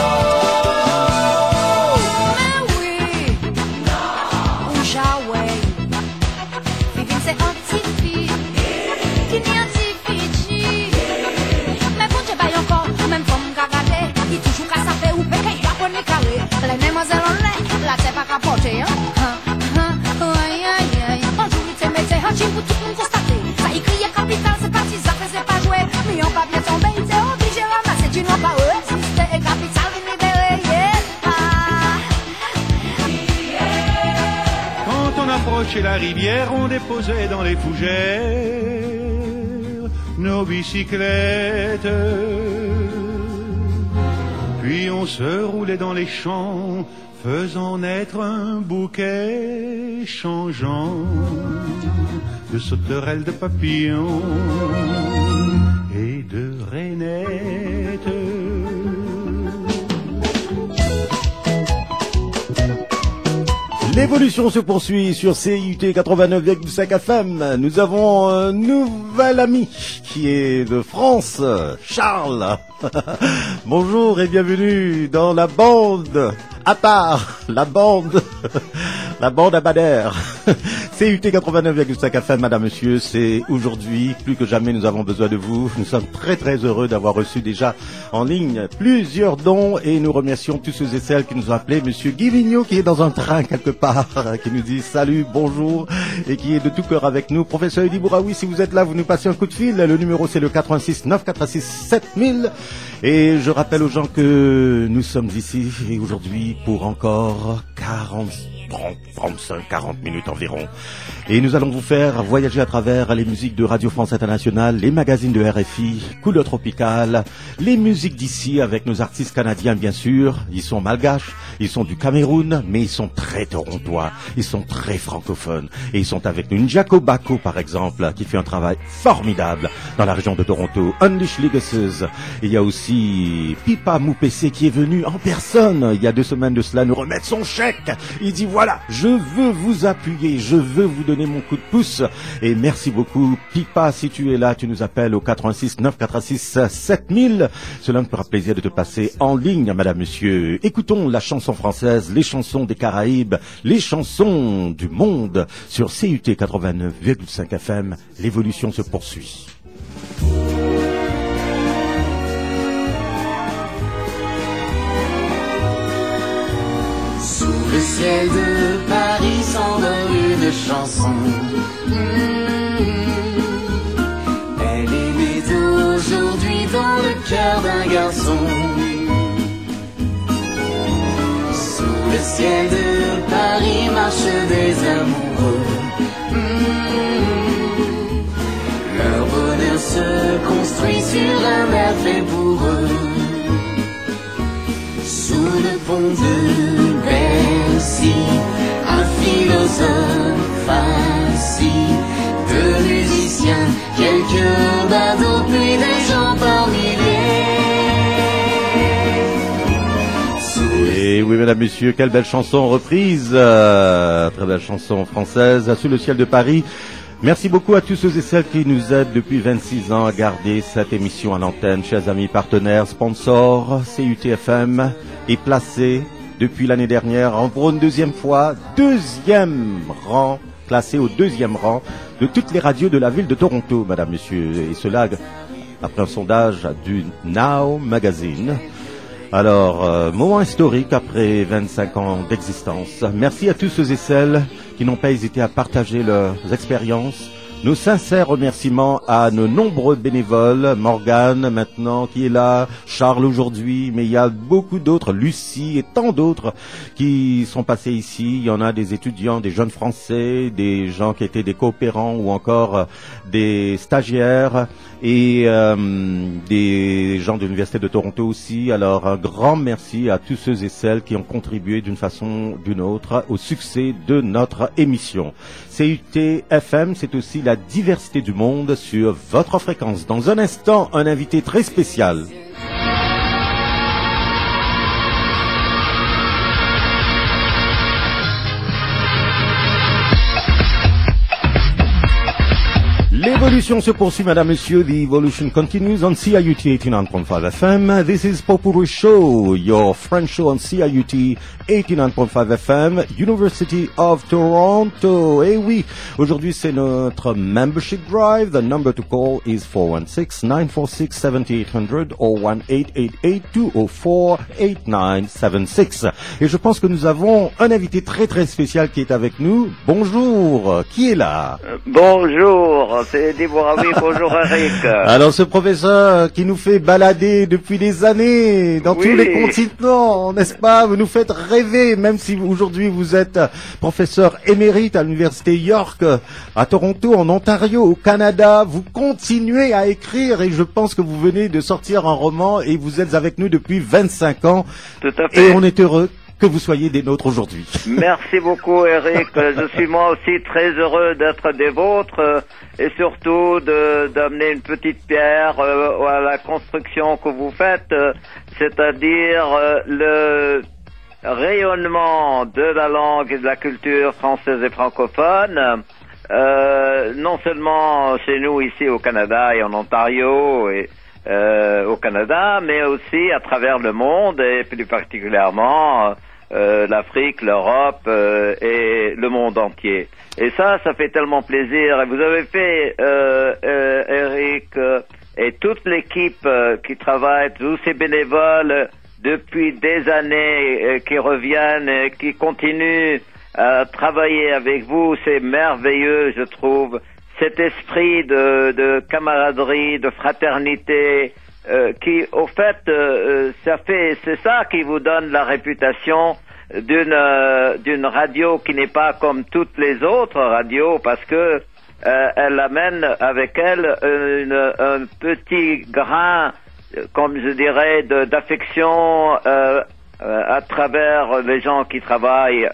C'est anti-fille, qui n'est anti-fille. Mais bon, j'ai pas encore, même femme cagade, qui toujours qu'à saper ou péché, y'a pas de carré. Les mesdemoiselles en lait, la tête pas capoter, hein. Aïe, aïe, aïe. Un jour, il te mettait un chien pour tout le monde constater. Ça écrit capital, c'est parti, ça fait, c'est pas joué. Mais on pas bien tombé, il t'est obligé de ramasser, tu n'as pas résisté. Et capital, il libéré, Quand on approchait la rivière, on déposait dans les fougères nos bicyclettes. Puis on se roulait dans les champs, faisant naître un bouquet changeant de sauterelles, de papillons et de rainettes. L'évolution se poursuit sur CIUT 89,5 FM. Nous avons un nouvel ami qui est de France, Charles. Bonjour et bienvenue dans la bande à part, la bande à Bader. CUT 89,5 FM, madame, monsieur, c'est aujourd'hui, plus que jamais, nous avons besoin de vous. Nous sommes très très heureux d'avoir reçu déjà en ligne plusieurs dons et nous remercions tous ceux et celles qui nous ont appelés. Monsieur Guy Vigneault qui est dans un train quelque part, qui nous dit salut, bonjour et qui est de tout cœur avec nous. Professeur Edi Bouraoui, si vous êtes là, vous nous passez un coup de fil. Le numéro c'est le 86 946 7000. Et je rappelle aux gens que nous sommes ici et aujourd'hui pour encore 40 minutes environ. Et nous allons vous faire voyager à travers les musiques de Radio France Internationale, les magazines de RFI, Couleur Tropicale, les musiques d'ici avec nos artistes canadiens bien sûr. Ils sont malgaches, ils sont du Cameroun, mais ils sont très torontois, ils sont très francophones. Et ils sont avec nous. Njako Bako par exemple, qui fait un travail formidable dans la région de Toronto. Unleash Legacies. Il y a aussi Pipa Moupessé qui est venu en personne il y a 2 semaines de cela nous remettre son chèque. Il dit voilà, je veux vous appuyer, je veux vous donner mon coup de pouce. Et merci beaucoup Pipa, si tu es là, tu nous appelles au 86 946 7000. Cela me fera plaisir de te passer en ligne, madame, monsieur. Écoutons la chanson française, les chansons des Caraïbes, les chansons du monde sur CUT 89,5 FM. L'évolution se poursuit. Sous le ciel de Paris s'endort une chanson. Elle est née d'aujourd'hui dans le cœur d'un garçon. Sous le ciel de Paris marchent des amoureux. Leur bonheur se construit sur un air fait pour eux. Sous le pont de Bercy, un philosophe assis, deux musiciens, quelques badauds, puis des gens par milliers. Et oui, mesdames, messieurs, quelle belle chanson reprise, très belle chanson française, Sous le ciel de Paris. Merci beaucoup à tous ceux et celles qui nous aident depuis 26 ans à garder cette émission à l'antenne. Chers amis, partenaires, sponsors, CUTFM est placé depuis l'année dernière pour une deuxième fois, classé au 2e rang de toutes les radios de la ville de Toronto, madame, monsieur. Et cela après un sondage du Now Magazine. Alors, moment historique après 25 ans d'existence. Merci à tous ceux et celles qui n'ont pas hésité à partager leurs expériences, Nos sincères remerciements à nos nombreux bénévoles, Morgane maintenant qui est là, Charles aujourd'hui, mais il y a beaucoup d'autres, Lucie et tant d'autres qui sont passés ici. Il y en a des étudiants, des jeunes Français, des gens qui étaient des coopérants ou encore des stagiaires et des gens de l'Université de Toronto aussi. Alors un grand merci à tous ceux et celles qui ont contribué d'une façon ou d'une autre au succès de notre émission. CUT FM, c'est aussi la diversité du monde sur votre fréquence. Dans un instant, un invité très spécial. L'évolution se poursuit, madame, monsieur. The evolution continues on CIUT 89.5 FM. This is Popuri Show, your French show on CIUT 89.5 FM, University of Toronto. Eh oui, aujourd'hui c'est notre membership drive. The number to call is 416-946-7800 or 1-888-204-8976. Et je pense que nous avons un invité très très spécial qui est avec nous. Bonjour, qui est là? Bonjour, c'est Dibouraoui. Bonjour Eric. Alors ce professeur qui nous fait balader depuis des années dans tous les continents, n'est-ce pas? Vous nous faites rêver, même si aujourd'hui vous êtes professeur émérite à l'université York, à Toronto, en Ontario, au Canada. Vous continuez à écrire et je pense que vous venez de sortir un roman et vous êtes avec nous depuis 25 ans. Tout à fait. Et on est heureux que vous soyez des nôtres aujourd'hui. Merci beaucoup Eric, je suis moi aussi très heureux d'être des vôtres et surtout d'amener une petite pierre à la construction que vous faites, c'est-à-dire le rayonnement de la langue et de la culture française et francophone, non seulement chez nous ici au Canada et en Ontario et au Canada, mais aussi à travers le monde et plus particulièrement l'Afrique, l'Europe et le monde entier. Et ça fait tellement plaisir. Et vous avez fait, Eric, et toute l'équipe qui travaille, tous ces bénévoles depuis des années qui reviennent et qui continuent à travailler avec vous, c'est merveilleux, je trouve. Cet esprit de camaraderie, de fraternité, qui, au fait, c'est ça qui vous donne la réputation d'une radio qui n'est pas comme toutes les autres radios, parce que elle amène avec elle un petit grain, comme je dirais, d'affection à travers les gens qui travaillent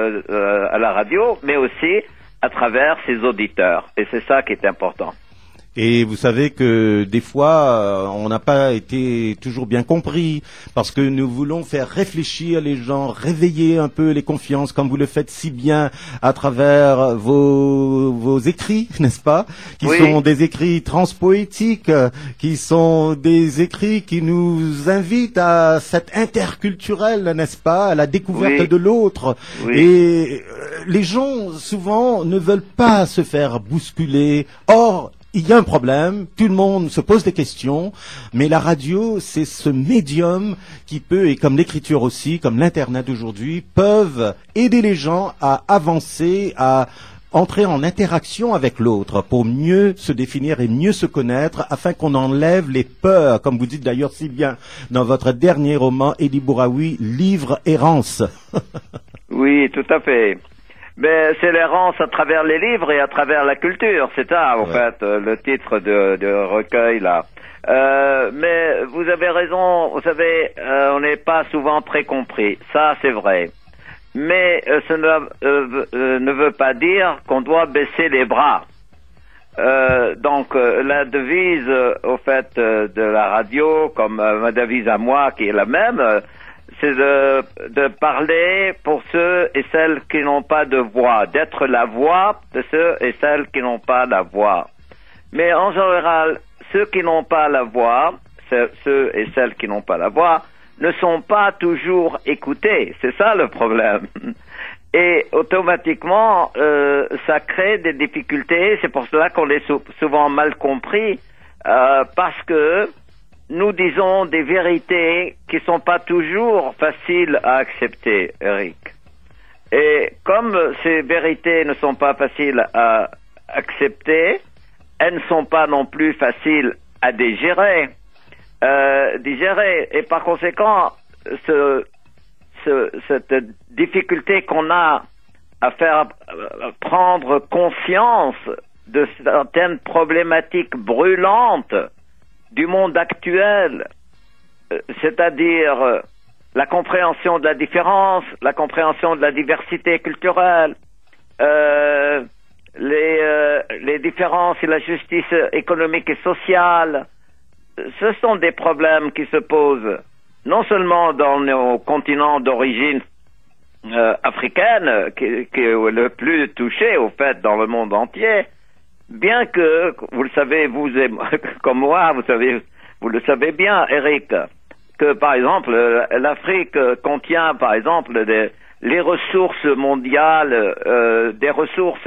à la radio, mais aussi à travers ses auditeurs. Et c'est ça qui est important. Et vous savez que des fois, on n'a pas été toujours bien compris parce que nous voulons faire réfléchir les gens, réveiller un peu les confiances comme vous le faites si bien à travers vos écrits, n'est-ce pas? Qui sont des écrits transpoétiques, qui sont des écrits qui nous invitent à cette interculturel, n'est-ce pas? À la découverte de l'autre. Et les gens, souvent, ne veulent pas se faire bousculer. Or, il y a un problème, tout le monde se pose des questions, mais la radio, c'est ce médium qui peut, et comme l'écriture aussi, comme l'Internet aujourd'hui, peuvent aider les gens à avancer, à entrer en interaction avec l'autre pour mieux se définir et mieux se connaître afin qu'on enlève les peurs, comme vous dites d'ailleurs si bien dans votre dernier roman, Eddie Bouraoui, Livre Errance. Oui, tout à fait. Mais c'est l'errance à travers les livres et à travers la culture, c'est ça, en fait, le titre de recueil, là. Mais vous avez raison, vous savez, on n'est pas souvent très compris, ça c'est vrai. Mais ce ne veut pas dire qu'on doit baisser les bras. Donc la devise, au fait, de la radio, comme ma devise à moi, qui est la même, c'est de parler pour ceux et celles qui n'ont pas de voix, d'être la voix de ceux et celles qui n'ont pas la voix. Mais en général, ceux qui n'ont pas la voix, ceux et celles qui n'ont pas la voix, ne sont pas toujours écoutés. C'est ça le problème. Et automatiquement, ça crée des difficultés. C'est pour cela qu'on est souvent mal compris, parce que nous disons des vérités qui sont pas toujours faciles à accepter, Eric. Et comme ces vérités ne sont pas faciles à acceptées, elles ne sont pas non plus faciles à digérer. Et par conséquent, cette difficulté qu'on a à faire prendre conscience de certaines problématiques brûlantes du monde actuel, c'est-à-dire la compréhension de la différence, la compréhension de la diversité culturelle, les différences et la justice économique et sociale, ce sont des problèmes qui se posent non seulement dans nos continents d'origine africaine, qui est le plus touché au fait dans le monde entier, bien que, vous le savez, vous et moi, comme moi, vous le savez bien, Eric, que par exemple l'Afrique contient par exemple les ressources mondiales, des ressources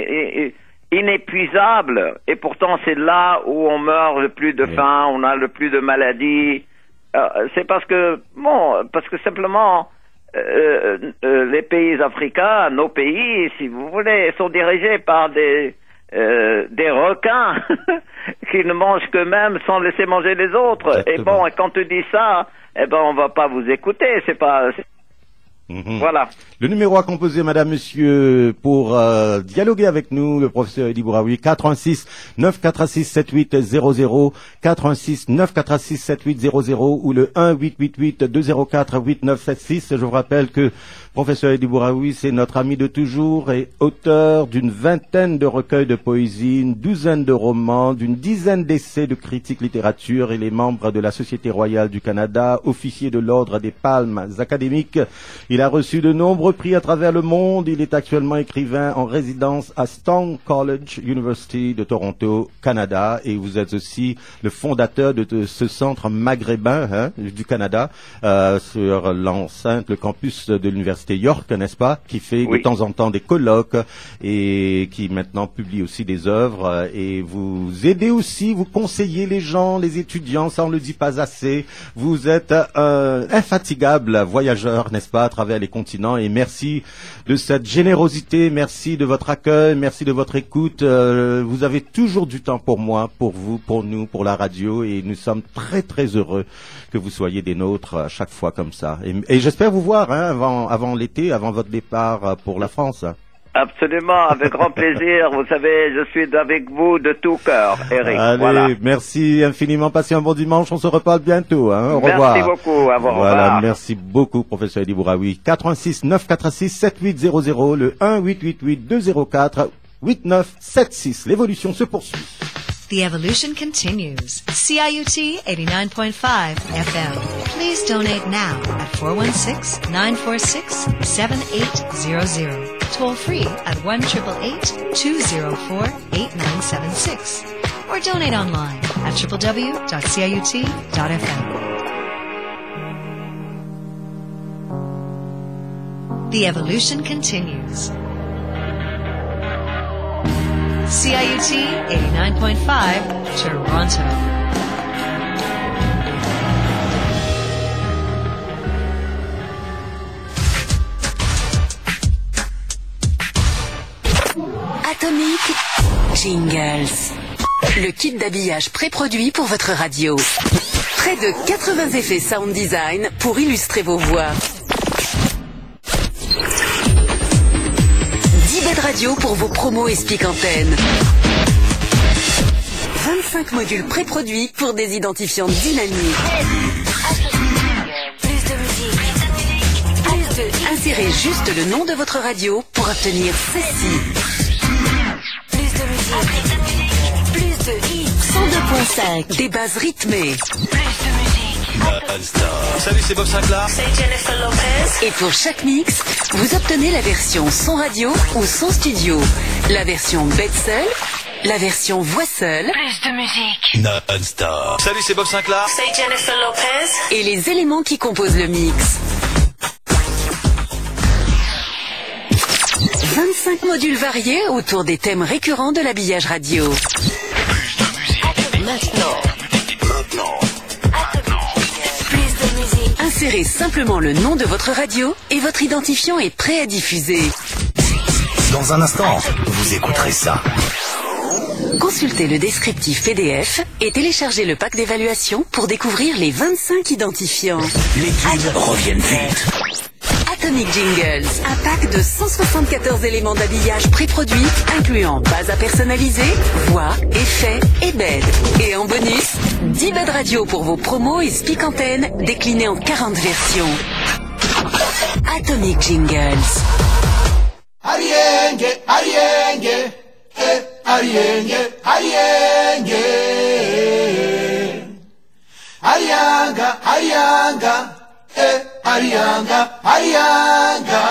inépuisables, et pourtant c'est là où on meurt le plus de faim, on a le plus de maladies. C'est parce que simplement les pays africains, nos pays, si vous voulez, sont dirigés par des requins qui ne mangent qu'eux-mêmes sans laisser manger les autres. Exactement. Et quand tu dis ça, on va pas vous écouter. C'est pas. Voilà. Le numéro à composer, madame, monsieur, pour dialoguer avec nous, le professeur Eddy Bouraoui, 86 946 7800, 86 946 7800 ou le 1 888 204 8976. Je vous rappelle que professeur Eddy Bouraoui, c'est notre ami de toujours et auteur d'une vingtaine de recueils de poésie, une douzaine de romans, d'une dizaine d'essais de critique littérature. Il est membre de la Société royale du Canada, officier de l'Ordre des Palmes académiques. Il a reçu de nombreux prix à travers le monde. Il est actuellement écrivain en résidence à Stone College University de Toronto, Canada. Et vous êtes aussi le fondateur de ce centre maghrébin du Canada sur l'enceinte, le campus de l'Université York, n'est-ce pas, qui fait de temps en temps des colloques et qui maintenant publie aussi des œuvres. Et vous aidez aussi, vous conseillez les gens, les étudiants, ça on le dit pas assez. Vous êtes un infatigable voyageur, n'est-ce pas, à travers les continents, et merci de cette générosité, merci de votre accueil, merci de votre écoute. Vous avez toujours du temps pour moi, pour vous, pour nous, pour la radio, et nous sommes très très heureux que vous soyez des nôtres à chaque fois comme ça. Et j'espère vous voir avant l'été, avant votre départ pour la France. Absolument, avec grand plaisir. Vous savez, je suis avec vous de tout cœur, Eric. Allez, voilà. Merci infiniment. Passez un bon dimanche. On se reparle bientôt. Au revoir. Merci beaucoup. Au revoir. Voilà, merci beaucoup, professeur Eddy Bouraoui. 86 946 7800, le 1 888 204 8976. L'évolution se poursuit. The evolution continues. CIUT 89.5 FM. Please donate now at 416-946-7800. Toll free at 1-888-204-8976. Or donate online at www.ciut.fm. The evolution continues. CIUT 89.5 Toronto. Atomic Jingles. Le kit d'habillage pré-produit pour votre radio. Près de 80 effets sound design pour illustrer vos voix. 10 bêtes radio pour vos promos et speak antennes. 25 modules pré-produits pour des identifiants dynamiques. Plus de musique. Insérez juste le nom de votre radio pour obtenir ceci. Plus de musique. Plus de hits. 102.5. Des bases rythmées. Salut, c'est Bob Sinclair. C'est Jennifer Lopez. Et pour chaque mix, vous obtenez la version son radio ou son studio, la version bête seule, la version voix seule. Plus de musique. Non-stop. Salut, c'est Bob Sinclair. C'est Jennifer Lopez. Et les éléments qui composent le mix. 25 modules variés autour des thèmes récurrents de l'habillage radio. Plus de musique. Maintenant. Insérez simplement le nom de votre radio et votre identifiant est prêt à diffuser. Dans un instant, vous écouterez ça. Consultez le descriptif PDF et téléchargez le pack d'évaluation pour découvrir les 25 identifiants. Les tubes reviennent vite. Atomic Jingles, un pack de 174 éléments d'habillage pré-produits, incluant base à personnaliser, voix, effets et bed. Et en bonus, 10 bed radio pour vos promos et speak antennes déclinés en 40 versions. Atomic Jingles. Arienge, arienge, arienge, arienge. Arianga, arianga, arianga, arianga.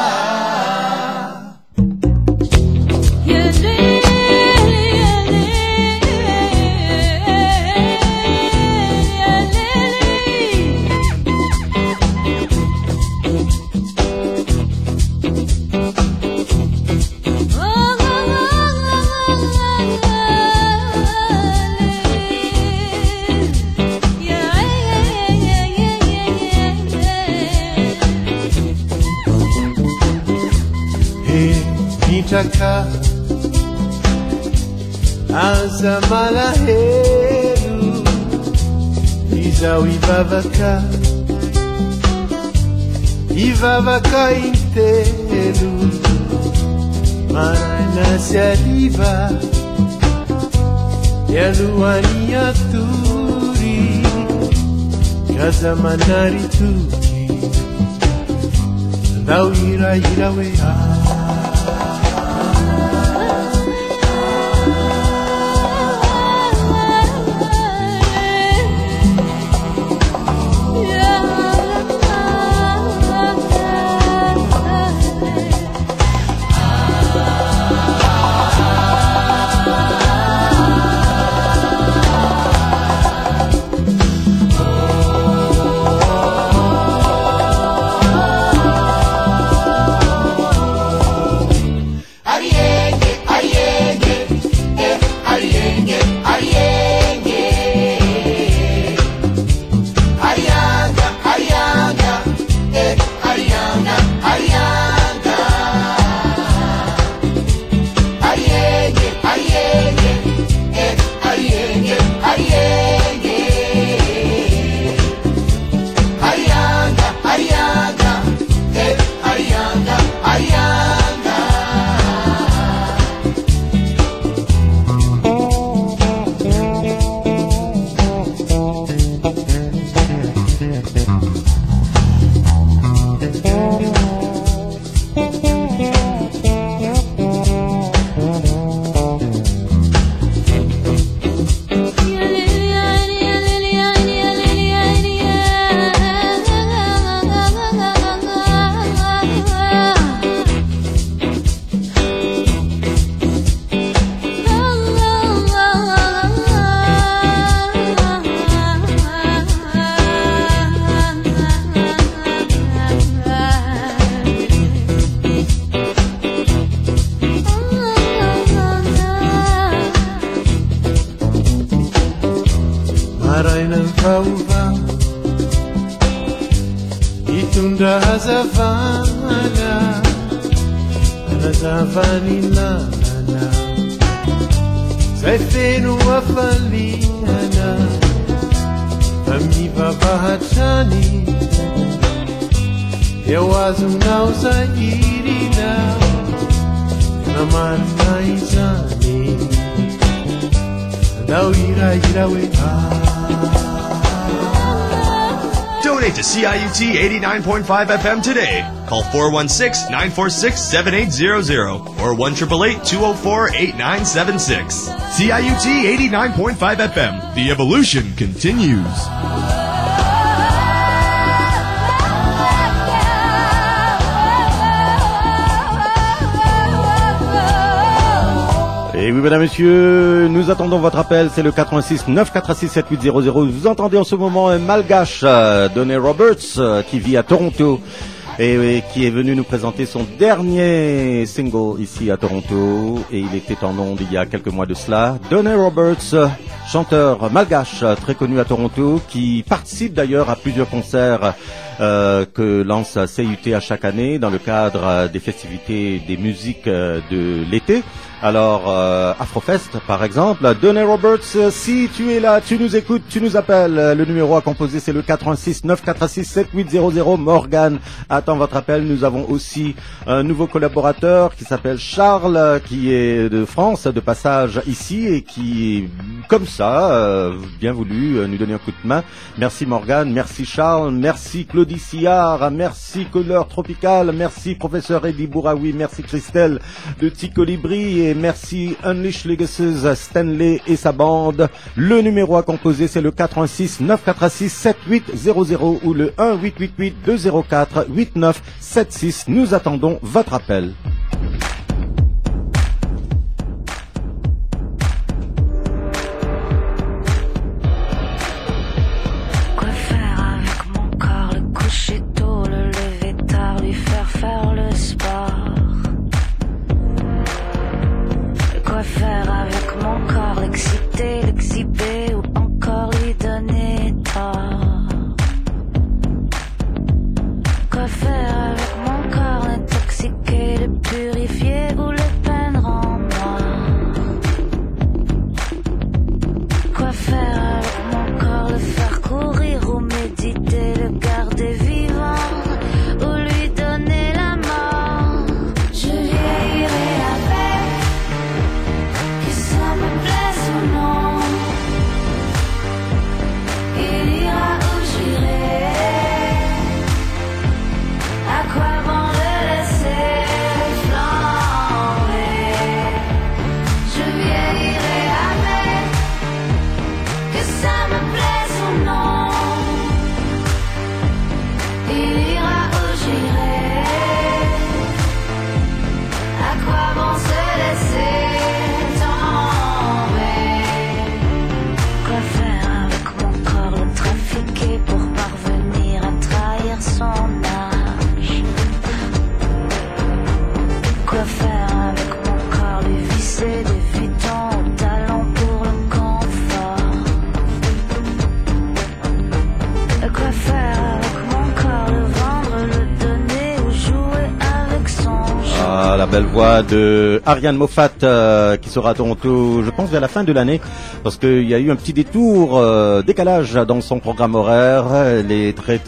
Chaka Azamala Heru Izawi Vavaka Ivavaka Intelu Marana Saliva Yaluani Aturi Kazamanari Tuki Dawira Irawe Itunda Hazavana Hazavani Lana Zaifenu Wafaliana Amiva Bahachani Yawazu now Zairi now Namana Izani Dawira Irawe Donate to CIUT 89.5 FM today. Call 416-946-7800 or 1-888-204-8976. CIUT 89.5 FM. The evolution continues. Et oui, mesdames, messieurs, nous attendons votre appel. C'est le 86 946 7800. Vous entendez en ce moment un malgache, Donny Roberts, qui vit à Toronto et qui est venu nous présenter son dernier single ici à Toronto. Et il était en ondes il y a quelques mois de cela. Donny Roberts, chanteur malgache très connu à Toronto, qui participe d'ailleurs à plusieurs concerts que lance CIUT à chaque année dans le cadre des festivités des musiques de l'été. Alors, Afrofest, par exemple. Donny Roberts, si tu es là, tu nous écoutes, tu nous appelles. Le numéro à composer, c'est le 86 946 7800. Morgane attend votre appel. Nous avons aussi un nouveau collaborateur qui s'appelle Charles, qui est de France, de passage ici, et qui, comme ça, bien voulu nous donner un coup de main. Merci Morgane, merci Charles, merci Claudie Sillard, merci Couleur Tropicale, merci Professeur Eddie Bouraoui, merci Christelle de Ticolibri, et merci Unleash Legacies, Stanley et sa bande. Le numéro à composer, c'est le 86 946 7800 ou le 1 888 204 8976. Nous attendons votre appel. Quoi faire avec mon corps, le coucher tôt, le lever tard, lui faire le sport. Quoi faire avec mon corps, l'exciter, l'exhiber ou encore lui donner tort. Quoi faire avec mon corps, l'intoxiquer, le purifier ou le peindre en noir. Quoi faire avec mon corps, le faire courir ou méditer, le garder vivant ou lui donner la mort. Je vieillirai avec, que ça me plaise ou non. Il ira où j'irai. À quoi bon le laisser flamber? Je vieillirai avec, que ça me plaise ou non. Il ira où j'irai. À quoi bon se laisser tomber? Quoi faire avec mon corps, le trafiquer pour parvenir à trahir son âge? Quoi faire avec mon corps, lui visser des vitons au talon pour le confort? Quoi faire avec mon corps, le vendre, le donner ou jouer avec son jeu? Ah, la belle voix de Ariane Moffat qui sera à Toronto, je pense, vers la fin de l'année, parce qu'il y a eu un petit détour, décalage dans son programme horaire. Elle est très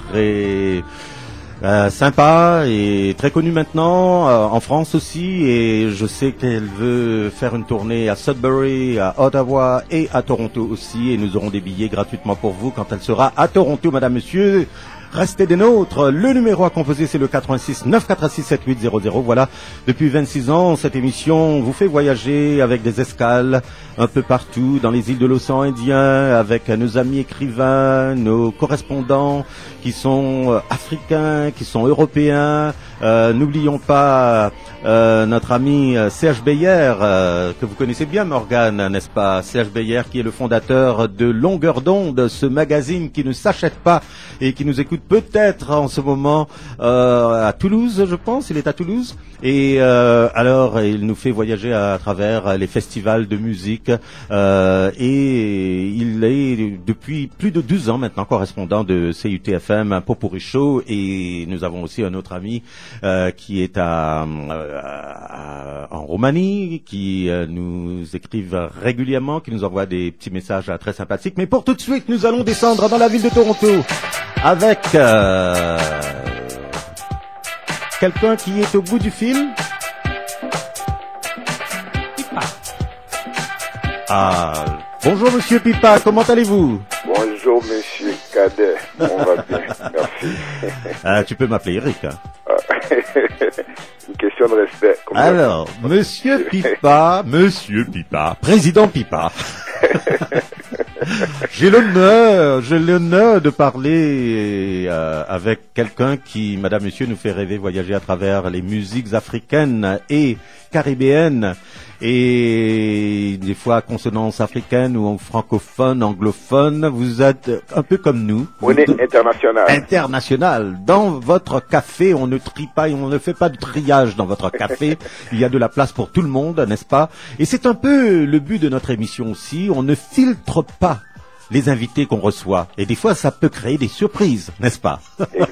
sympa et très connue maintenant en France aussi, et je sais qu'elle veut faire une tournée à Sudbury, à Ottawa et à Toronto aussi, et nous aurons des billets gratuitement pour vous quand elle sera à Toronto, madame, monsieur. Restez des nôtres. Le numéro à composer, c'est le 86 946 7800. Voilà, depuis 26 ans, cette émission vous fait voyager avec des escales un peu partout dans les îles de l'océan Indien, avec nos amis écrivains, nos correspondants qui sont africains, qui sont européens. N'oublions pas notre ami Serge Beyer, que vous connaissez bien, Morgane, n'est-ce pas? Serge Beyer, qui est le fondateur de Longueur d'onde, ce magazine qui ne s'achète pas et qui nous écoute peut-être en ce moment à Toulouse, je pense. Il est à Toulouse. Et alors, il nous fait voyager à travers les festivals de musique. Et il est depuis plus de 12 ans maintenant correspondant de CIUT-FM Popurrí Show. Et nous avons aussi un autre ami qui est en Roumanie, qui nous écrivent régulièrement, qui nous envoie des petits messages très sympathiques. Mais pour tout de suite, nous allons descendre dans la ville de Toronto avec quelqu'un qui est au bout du fil. Pipa. Ah, bonjour Monsieur Pipa, comment allez-vous? Bonjour Monsieur Cadet, on va bien, merci. Tu peux m'appeler Eric. Hein. Une question de respect. Alors, Monsieur Pipa, Président Pipa. J'ai l'honneur de parler avec quelqu'un qui, madame, monsieur, nous fait rêver voyager à travers les musiques africaines et caribéennes, et des fois à consonance africaine ou francophone, anglophone. Vous êtes un peu comme nous. On est international. International. Dans votre café, on ne trie pas et on ne fait pas de triage dans votre café. Il y a de la place pour tout le monde, n'est-ce pas? Et c'est un peu le but de notre émission aussi. On ne filtre pas les invités qu'on reçoit. Et des fois, ça peut créer des surprises, n'est-ce pas?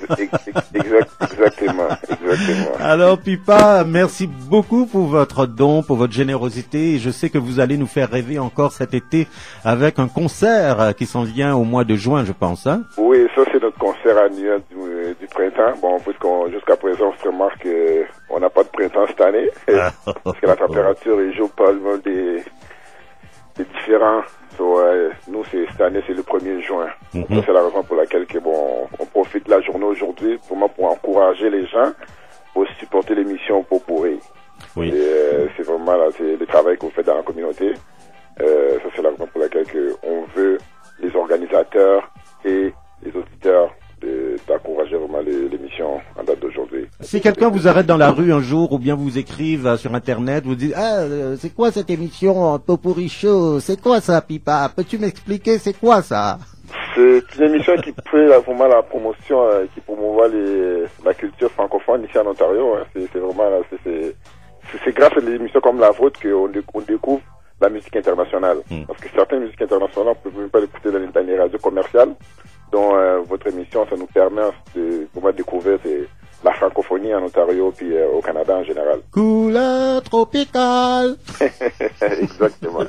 Exactement. Alors, Pipa, merci beaucoup pour votre don, pour votre générosité. Et je sais que vous allez nous faire rêver encore cet été avec un concert qui s'en vient au mois de juin, je pense. Hein? Oui, ça c'est notre concert annuel du printemps. Bon, puisqu'on jusqu'à présent, on se remarque qu'on n'a pas de printemps cette année. Parce que la température est géopolitiquement des différents. Nous, cette année, c'est le 1er juin. Donc, ça, c'est la raison pour laquelle on profite de la journée aujourd'hui pour encourager les gens pour supporter l'émission Potpourri. Oui. C'est vraiment là, c'est le travail qu'on fait dans la communauté. Ça, c'est la raison pour laquelle on veut les organisateurs et les auditeurs d'encourager vraiment l'émission en date d'aujourd'hui. Si quelqu'un vous arrête dans la rue un jour ou bien vous écrive sur Internet, vous dites « Ah, c'est quoi cette émission Potpourri Show? C'est quoi ça, Pipa? Peux-tu m'expliquer c'est quoi ça ?» C'est une émission qui fait vraiment la promotion, qui promouvoit la culture francophone ici en Ontario. Hein. C'est vraiment c'est grâce à des émissions comme la vôtre qu'on découvre la musique internationale. Parce que certaines musiques internationales, on ne peut même pas l'écouter dans les radios commerciales. Donc, votre émission, ça nous permet de découvrir la francophonie en Ontario puis au Canada en général. Couleur tropicale. Exactement.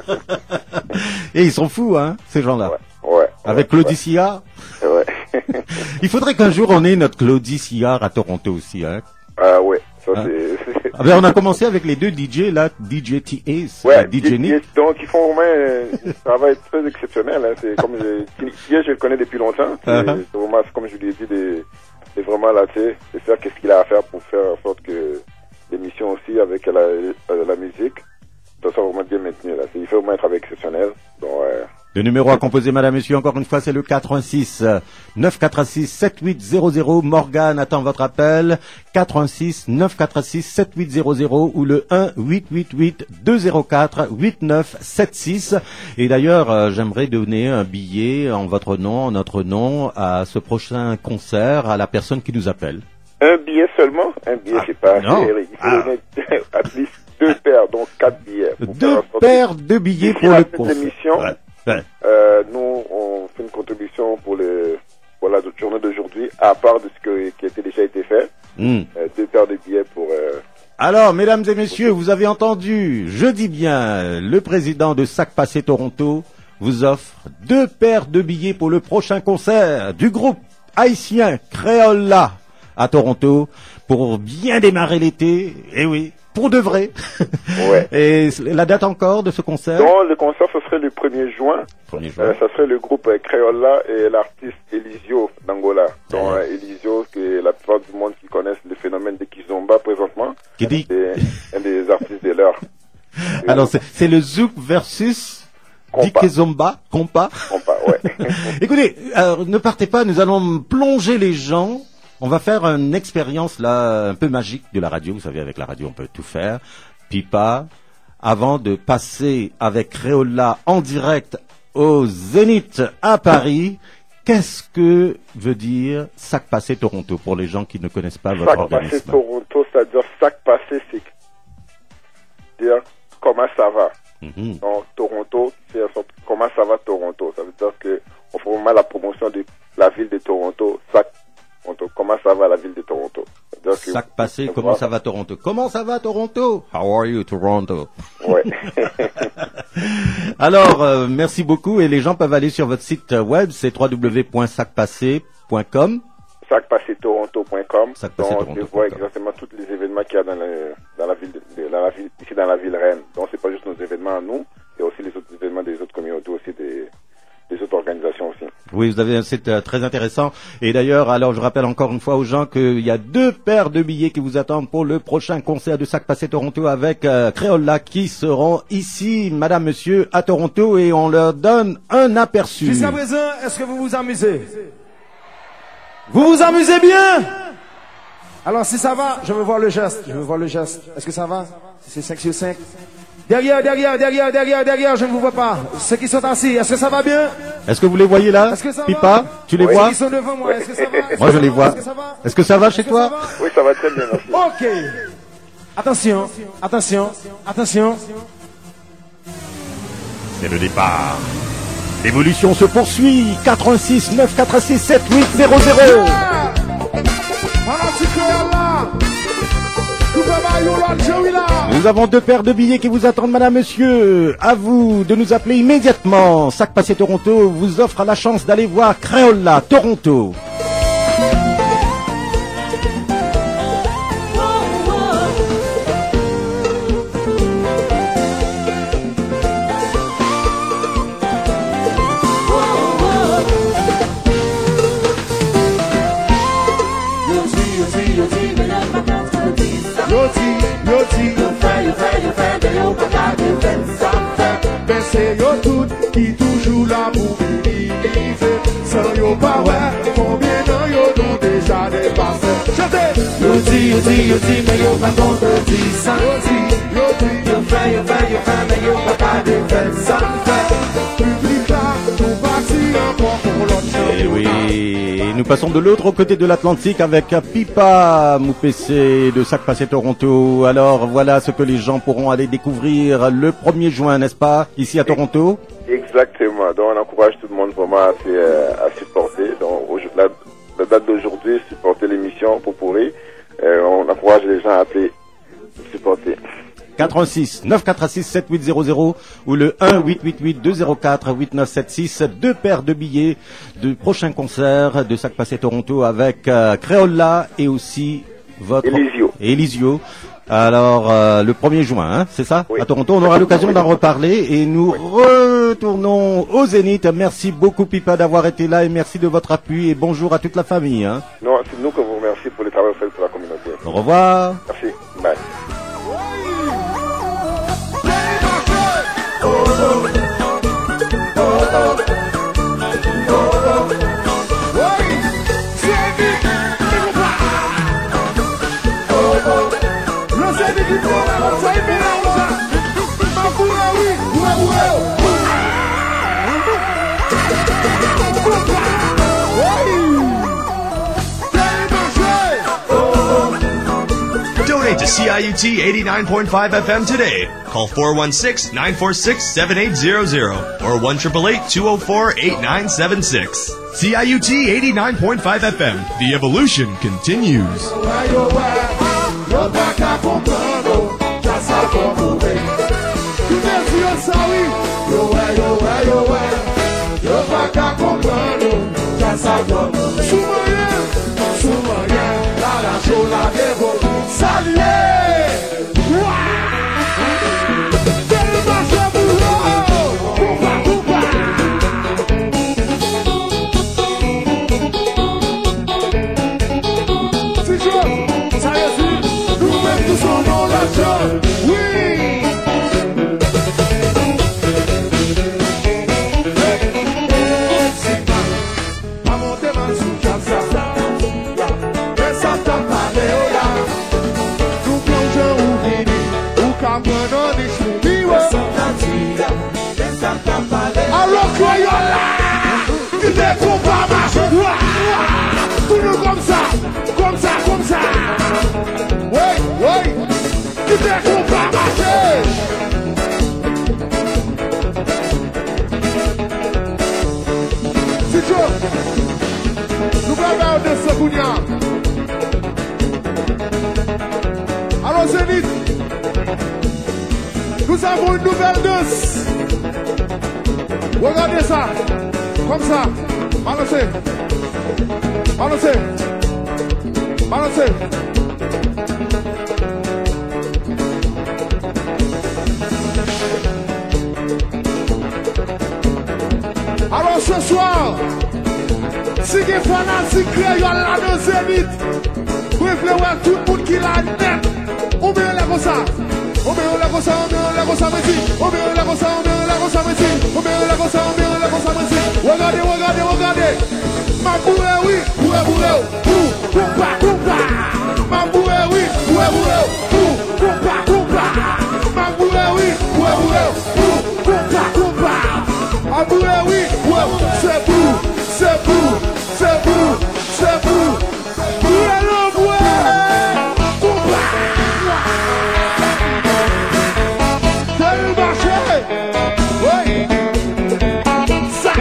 Et ils sont fous, hein, ces gens-là. Ouais. Avec Claudie Sillard. Ouais. Il faudrait qu'un jour on ait notre Claudie Sillard à Toronto aussi, hein. Ouais. Ça, hein? c'est... Ah ben, on a commencé avec les deux DJ, là, DJ T.A.S. DJ Nick. Donc, ils font vraiment un travail très exceptionnel. Hein. C'est comme je le connais depuis longtemps. C'est vraiment, comme je lui ai dit, c'est vraiment là, tu sais, de faire qu'est-ce qu'il a à faire pour faire en sorte que l'émission aussi, avec la musique, ça soit vraiment bien maintenu. Là. Il fait vraiment un travail exceptionnel. Donc, le numéro à composer, madame, monsieur, encore une fois, c'est le 86 946 7800. Morgane attend votre appel. 86 946 7800 ou le 1 888 204 8976. Et d'ailleurs, j'aimerais donner un billet en votre nom, en notre nom, à ce prochain concert, à la personne qui nous appelle. Un billet seulement? Un billet, c'est pas assez. Il faut donner à least 2 paires, donc 4 billets. 2 paires de billets pour le concert. L'émission. Nous, on fait une contribution pour la journée d'aujourd'hui, à part de ce qui a déjà été fait. 2 paires de billets pour... Alors, mesdames et messieurs, vous avez entendu, je dis bien, le président de Sac Passé Toronto vous offre 2 paires de billets pour le prochain concert du groupe haïtien Créola à Toronto pour bien démarrer l'été. Eh oui, pour de vrai. Ouais. Et la date encore de ce concert? Non, le concert, ce serait le 1er juin. Ça serait le groupe Créola et l'artiste Elisio d'Angola. Donc, Elisio, que la plupart du monde qui connaissent le phénomène de Kizomba présentement. C'est un des artistes de l'heure. Alors, c'est le Zouk versus Kizomba, Compa. Ouais. Écoutez, ne partez pas, nous allons plonger les gens. On va faire une expérience là un peu magique de la radio. Vous savez, avec la radio, on peut tout faire. Pipa, avant de passer avec Créola en direct au Zénith à Paris, qu'est-ce que veut dire Sac Passé Toronto pour les gens qui ne connaissent pas votre organisme? Sac Passé Toronto, c'est-à-dire Sac Passé, c'est dire comment ça va. Donc Toronto, c'est comment ça va Toronto. Ça veut dire que on fait vraiment la promotion de la ville de Toronto. Comment ça va la ville de Toronto? Sac Passé, comment ça va Toronto? Comment ça va Toronto? How are you Toronto? Ouais. Alors, merci beaucoup et les gens peuvent aller sur votre site web, c'est www.sacpassé.com. Sacpassétoronto.com. Donc, on voit exactement tous les événements qu'il y a dans la ville, ici dans la ville reine. Donc, c'est pas juste nos événements à nous, il y a aussi les autres événements des autres communautés aussi, des autres organisations aussi. Oui, vous avez un site très intéressant. Et d'ailleurs, alors je rappelle encore une fois aux gens qu'il y a 2 paires de billets qui vous attendent pour le prochain concert de Sac Passé Toronto avec Créola qui seront ici, madame, monsieur, à Toronto et on leur donne un aperçu. Jusqu'à présent, est-ce que vous vous amusez? Vous vous amusez bien? Alors si ça va, je veux voir le geste. Est-ce que ça va? C'est 5 sur 5. Derrière, je ne vous vois pas. Ceux qui sont assis, est-ce que ça va bien? Est-ce que vous les voyez là? Pipa, tu les vois? Ceux qui sont devant moi, est-ce que ça va? Moi je les vois. Est-ce que ça va chez toi? Oui, ça va très bien, merci. Ok. Attention. C'est le départ. L'évolution se poursuit. 86 946 7800. Nous avons 2 paires de billets qui vous attendent, madame, monsieur. À vous de nous appeler immédiatement. Sac Passé Toronto vous offre la chance d'aller voir Crayola Toronto. C'est yo tout qui toujours là pour vivre. Sans yo pas ouais, combien d'ans yo ont déjà dépassé. Chantez! Yo dit, mais yo pas contre dit ça. Yo fait, mais yo pas qu'à défaire ça. Public là, nous partis encore pour l'autre chose. Et oui, nous passons de l'autre côté de l'Atlantique avec Pipa Moupessé de Sac Passé Toronto. Alors voilà ce que les gens pourront aller découvrir le 1er juin, n'est-ce pas, ici à Toronto? Exactement, donc on encourage tout le monde vraiment à supporter. Donc la date d'aujourd'hui, supporter l'émission pour pourrir. On encourage les gens à appeler, supporter. 86 946 7800 ou le 1 888 204 8976. 2 paires de billets de prochains concerts de Sac Passé Toronto avec Crayola et aussi votre Elisio. Alors le 1er juin, hein, c'est ça, oui. À Toronto, on aura l'occasion d'en reparler et nous retournons au Zénith. Merci beaucoup Pipa d'avoir été là et merci de votre appui et bonjour à toute la famille. Hein. Non, c'est nous que vous remercions pour le travail fait pour la communauté. Au revoir. Merci. Bye. Donate to CIUT 89.5 FM today. Call 416-946-7800 or 1-888-204-8976. CIUT 89.5 FM. The evolution continues. Comme ça. Oui, tu t'es qu'on va marcher. C'est chaud. Nous allons de ce bouillon. Alors Zénith, nous avons une nouvelle danse. Regardez ça. Comme ça. Balancez. Balancez. Balancez. Alors ce soir, si des fanatiques créoles là dans Zénith, vous voulez voir tout le monde qui l'a net, on met la comme ça. On met la comme ça, on met la comme ça, merci. On met la comme ça, on met la comme ça, merci. On met la comme ça, on met la comme ça, merci. Regardez, regardez, regardez. Ma bourré, oui, bourré, bourré. Coupa, coupa. Ma bourré, oui, bourré, bourré. Coupa, coupa. Ma bourré, oui, bourré, bourré. Coupa, coupa. Ma bourré, oui, bourré. C'est vous, c'est vous, c'est vous, c'est vous. Bourré, le bourré. Coupa. C'est le marché. Oui. Ça.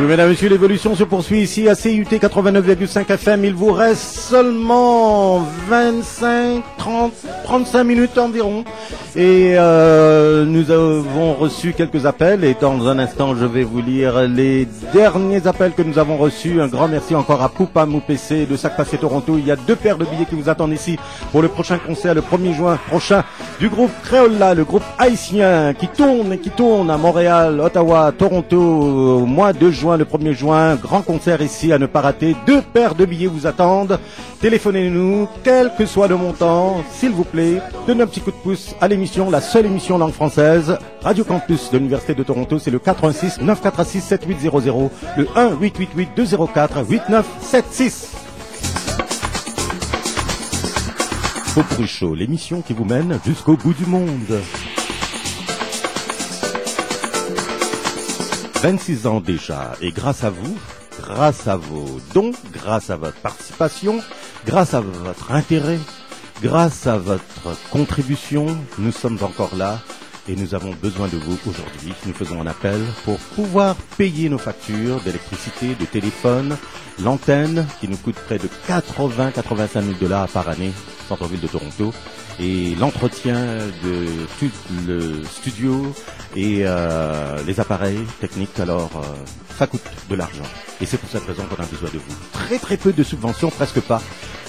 mesdames et messieurs, l'évolution se poursuit ici à CUT 89,5 FM. Il vous reste seulement 25, 30, 35 minutes environ. Et nous avons reçu quelques appels. Et dans un instant, je vais vous lire les derniers appels que nous avons reçus. Un grand merci encore à Poupa Moupc de Sac Passé Toronto. Il y a 2 paires de billets qui vous attendent ici pour le prochain concert, le 1er juin prochain, du groupe Créola, le groupe haïtien qui tourne et qui tourne à Montréal, Ottawa, Toronto, au mois de juin, le 1er juin. Grand concert ici à ne pas rater. 2 paires de billets vous attendent. Téléphonez-nous, quel que soit le montant, s'il vous plaît. Donnez un petit coup de pouce à l'émission, la seule émission langue française. Radio Campus de l'Université de Toronto, c'est le 86 946 7800, le 1 888 204 8976. Popurrí Show, l'émission qui vous mène jusqu'au bout du monde. 26 ans déjà, et grâce à vous, grâce à vos dons, grâce à votre participation, grâce à votre intérêt, grâce à votre contribution, nous sommes encore là et nous avons besoin de vous aujourd'hui. Nous faisons un appel pour pouvoir payer nos factures d'électricité, de téléphone, l'antenne qui nous coûte près de 85 000 $ par année, centre-ville de Toronto, et l'entretien de tout le studio et les appareils techniques. Alors, ça coûte de l'argent. Et c'est pour cette raison qu'on a besoin de vous. Très très peu de subventions, presque pas,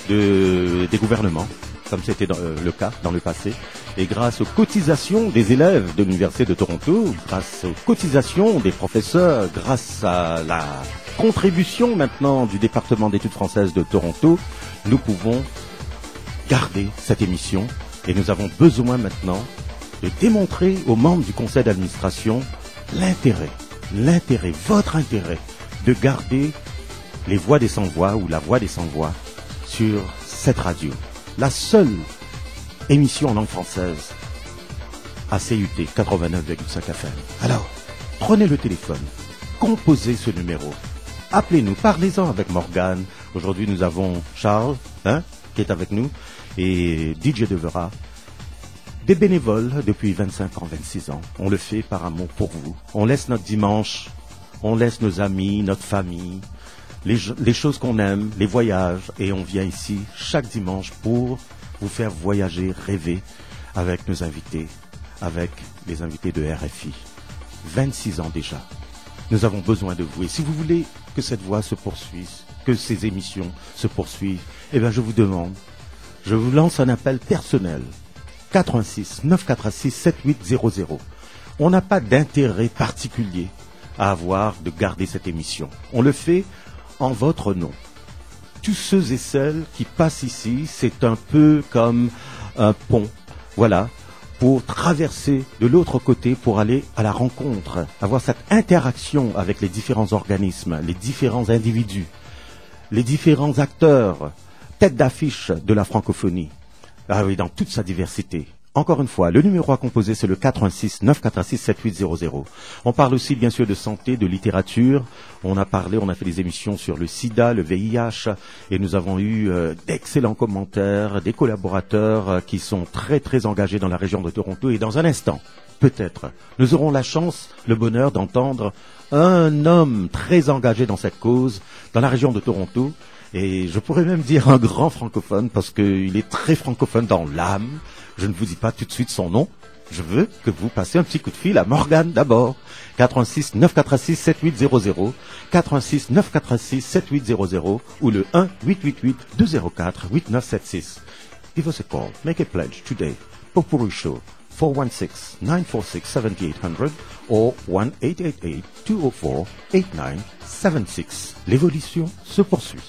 des gouvernements, comme c'était le cas dans le passé. Et grâce aux cotisations des élèves de l'Université de Toronto, grâce aux cotisations des professeurs, grâce à la contribution maintenant du département d'études françaises de Toronto, nous pouvons garder cette émission. Et nous avons besoin maintenant de démontrer aux membres du conseil d'administration l'intérêt, votre intérêt de garder les voix des sans-voix ou la voix des sans-voix sur cette radio. La seule émission en langue française à CUT 89,5 FM. Alors, prenez le téléphone, composez ce numéro, appelez-nous, parlez-en avec Morgane. Aujourd'hui, nous avons Charles, qui est avec nous, et DJ Devera. Des bénévoles depuis 25 ans, 26 ans. On le fait par amour pour vous. On laisse notre dimanche, on laisse nos amis, notre famille, les choses qu'on aime, les voyages, et on vient ici chaque dimanche pour vous faire voyager, rêver avec nos invités, avec les invités de RFI. 26 ans déjà. Nous avons besoin de vous. Et si vous voulez que cette voie se poursuive, que ces émissions se poursuivent, eh bien je vous demande, je vous lance un appel personnel. 86 946 7800. On n'a pas d'intérêt particulier à avoir de garder cette émission. On le fait en votre nom. Tous ceux et celles qui passent ici, c'est un peu comme un pont, voilà, pour traverser de l'autre côté, pour aller à la rencontre, avoir cette interaction avec les différents organismes, les différents individus, les différents acteurs, tête d'affiche de la francophonie. Ah oui, dans toute sa diversité. Encore une fois, le numéro à composer, c'est le 86 946 7800. On parle aussi, bien sûr, de santé, de littérature. On a fait des émissions sur le sida, le VIH, et nous avons eu d'excellents commentaires, des collaborateurs qui sont très, très engagés dans la région de Toronto. Et dans un instant, peut-être, nous aurons la chance, le bonheur d'entendre un homme très engagé dans cette cause, dans la région de Toronto. Et je pourrais même dire un grand francophone, parce qu'il est très francophone dans l'âme. Je ne vous dis pas tout de suite son nom. Je veux que vous passiez un petit coup de fil à Morgane d'abord. 86 946 7800, 86 946 7800 ou le 1 888 204 8976. Give us a call. Make a pledge today. Popurrí Show 416 946 7800 or 1 888 204 8976. L'évolution se poursuit.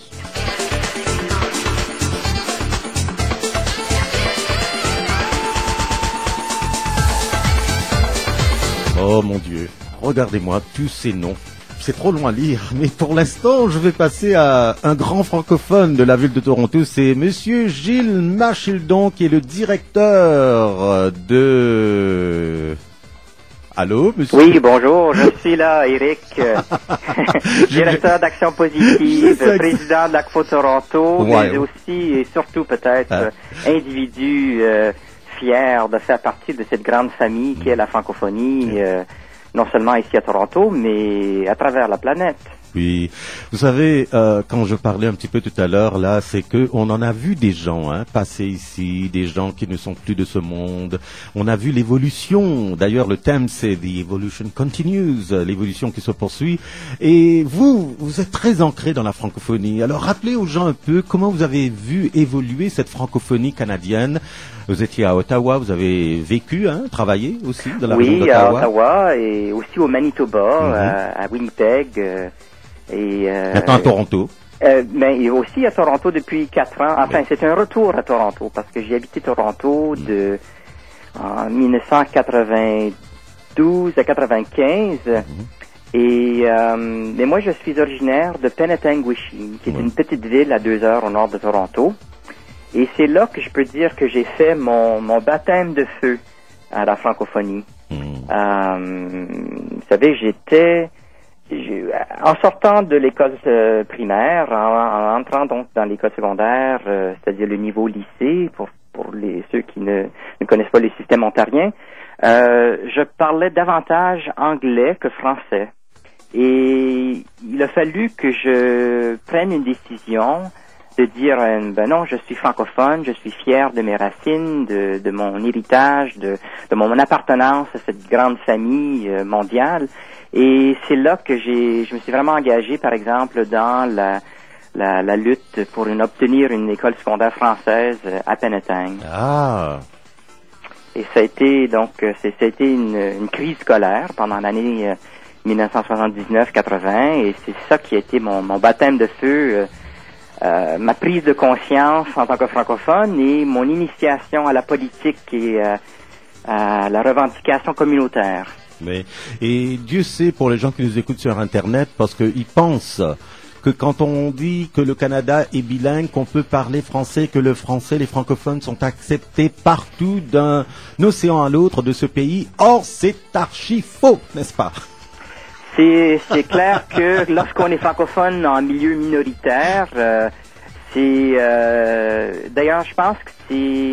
Oh mon Dieu, regardez-moi tous ces noms. C'est trop long à lire, mais pour l'instant, je vais passer à un grand francophone de la ville de Toronto. C'est Monsieur Gilles Marchildon, qui est le directeur de... Allô, monsieur? Oui, bonjour, je suis là, Eric, directeur d'Action Positive, président de l'ACFO Toronto, mais aussi et surtout peut-être individu fier de faire partie de cette grande famille qui est la francophonie, non seulement ici à Toronto, mais à travers la planète. Oui, vous savez, quand je parlais un petit peu tout à l'heure, là, c'est que on en a vu des gens passer ici, des gens qui ne sont plus de ce monde. On a vu l'évolution. D'ailleurs, le thème, c'est The Evolution Continues, l'évolution qui se poursuit. Et vous êtes très ancré dans la francophonie. Alors, rappelez aux gens un peu comment vous avez vu évoluer cette francophonie canadienne. Vous étiez à Ottawa, vous avez vécu, travaillé aussi dans la région d'Ottawa. Oui, à Ottawa et aussi au Manitoba, à Winnipeg. Maintenant à Toronto. Mais aussi à Toronto depuis 4 ans. Enfin, c'est un retour à Toronto parce que j'ai habité Toronto en 1992 à 95. Mais moi, je suis originaire de Penetanguishene, qui est une petite ville à 2 heures au nord de Toronto. Et c'est là que je peux dire que j'ai fait mon baptême de feu à la francophonie. Vous savez, en sortant de l'école primaire, en entrant donc dans l'école secondaire, c'est-à-dire le niveau lycée, pour ceux qui ne connaissent pas le système ontarien, je parlais davantage anglais que français. Et il a fallu que je prenne une décision de dire, non, je suis francophone, je suis fier de mes racines, de mon héritage, de mon appartenance à cette grande famille mondiale. Et c'est là que je me suis vraiment engagé, par exemple, dans la lutte pour obtenir une école secondaire française à Penetang. Ah. Et ça a été une crise scolaire pendant l'année 1979-80, et c'est ça qui a été mon baptême de feu, ma prise de conscience en tant que francophone et mon initiation à la politique et à la revendication communautaire. Et Dieu sait pour les gens qui nous écoutent sur Internet, parce qu'ils pensent que quand on dit que le Canada est bilingue, qu'on peut parler français, que le français, les francophones sont acceptés partout d'un océan à l'autre de ce pays. Or, c'est archi faux, n'est-ce pas? C'est clair que lorsqu'on est francophone en milieu minoritaire, d'ailleurs, je pense que c'est...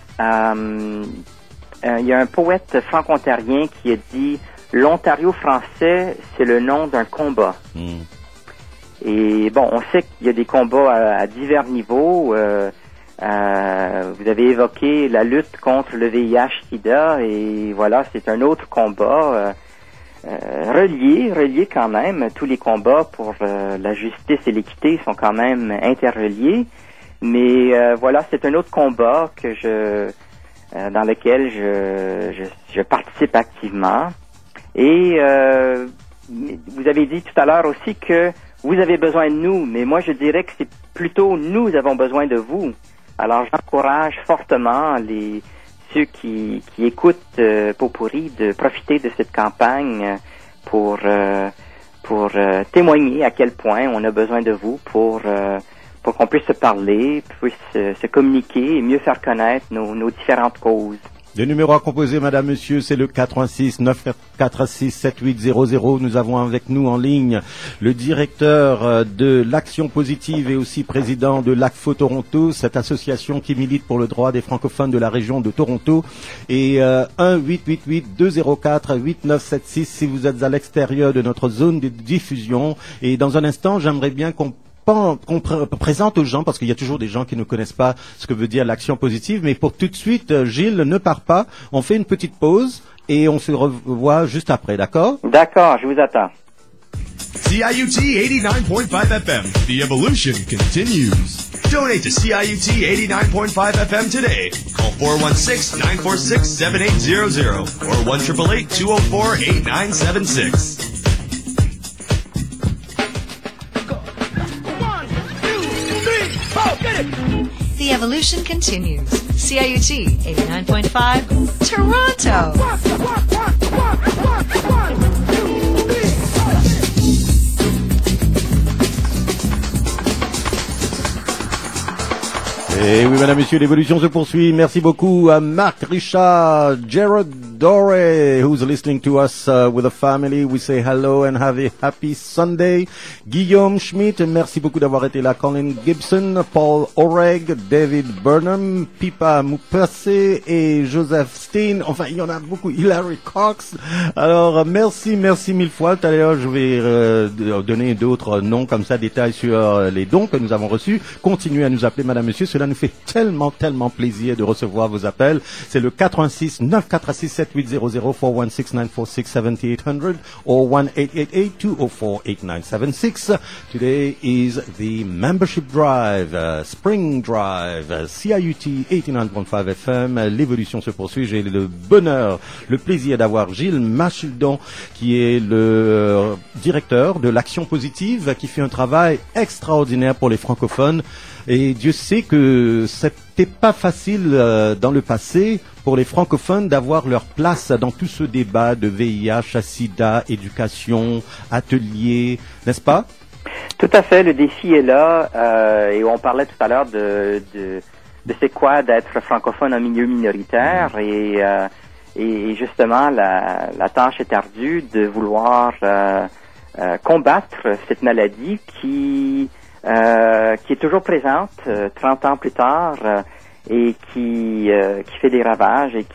il y a un poète franco-ontarien qui a dit « L'Ontario français, c'est le nom d'un combat ». Et bon, on sait qu'il y a des combats à divers niveaux. Vous avez évoqué la lutte contre le VIH-Sida, et voilà, c'est un autre combat relié quand même. Tous les combats pour la justice et l'équité sont quand même interreliés. Mais voilà, c'est un autre combat dans lequel je participe activement. Et vous avez dit tout à l'heure aussi que vous avez besoin de nous, mais moi je dirais que c'est plutôt nous avons besoin de vous. Alors j'encourage fortement ceux qui écoutent Pot-Pourri de profiter de cette campagne pour témoigner à quel point on a besoin de vous pour qu'on puisse se parler, puisse se communiquer et mieux faire connaître nos différentes causes. Le numéro à composer, madame, monsieur, c'est le 86 946 7800. Nous avons avec nous en ligne le directeur de l'Action Positive et aussi président de l'ACFO Toronto, cette association qui milite pour le droit des francophones de la région de Toronto. Et 1-888-204-8976 si vous êtes à l'extérieur de notre zone de diffusion. Et dans un instant, j'aimerais bien qu'on présente aux gens, parce qu'il y a toujours des gens qui ne connaissent pas ce que veut dire l'Action Positive, mais pour tout de suite, Gilles, ne pars pas, on fait une petite pause et on se revoit juste après, d'accord? D'accord, je vous attends. CIUT 89.5 FM, the evolution continues. Donate to CIUT 89.5 FM today. Call 416-946-7800 or 1-888-204-8976. The evolution continues. CIUT 89.5, Toronto. Et oui, mesdames, messieurs, l'évolution se poursuit. Merci beaucoup à Marc, Richard, Gerard Dore, who's listening to us with a family. We say hello and have a happy Sunday. Guillaume Schmidt, merci beaucoup d'avoir été là. Colin Gibson, Paul Oreg, David Burnham, Pipa Moupassé et Joseph Steen. Enfin, il y en a beaucoup. Hilary Cox. Alors, merci mille fois. Tout à l'heure, je vais donner d'autres noms comme ça, détails sur les dons que nous avons reçus. Continuez à nous appeler, madame, monsieur. Cela nous fait tellement plaisir de recevoir vos appels. C'est le 86 946 7800 416 946 7800 or 1-888-204-8976. Today is the membership drive, spring drive, CIUT 89.5 FM. L'évolution se poursuit. J'ai le bonheur, le plaisir d'avoir Gilles Machildon, qui est le directeur de l'Action Positive, qui fait un travail extraordinaire pour les francophones. Et Dieu sait que c'était pas facile dans le passé pour les francophones d'avoir leur place dans tout ce débat de VIH, SIDA, éducation, ateliers, n'est-ce pas? Tout à fait, le défi est là, et on parlait tout à l'heure de c'est quoi d'être francophone en milieu minoritaire, et justement la tâche est ardue de vouloir combattre cette maladie qui est toujours présente 30 ans plus tard, et qui fait des ravages, et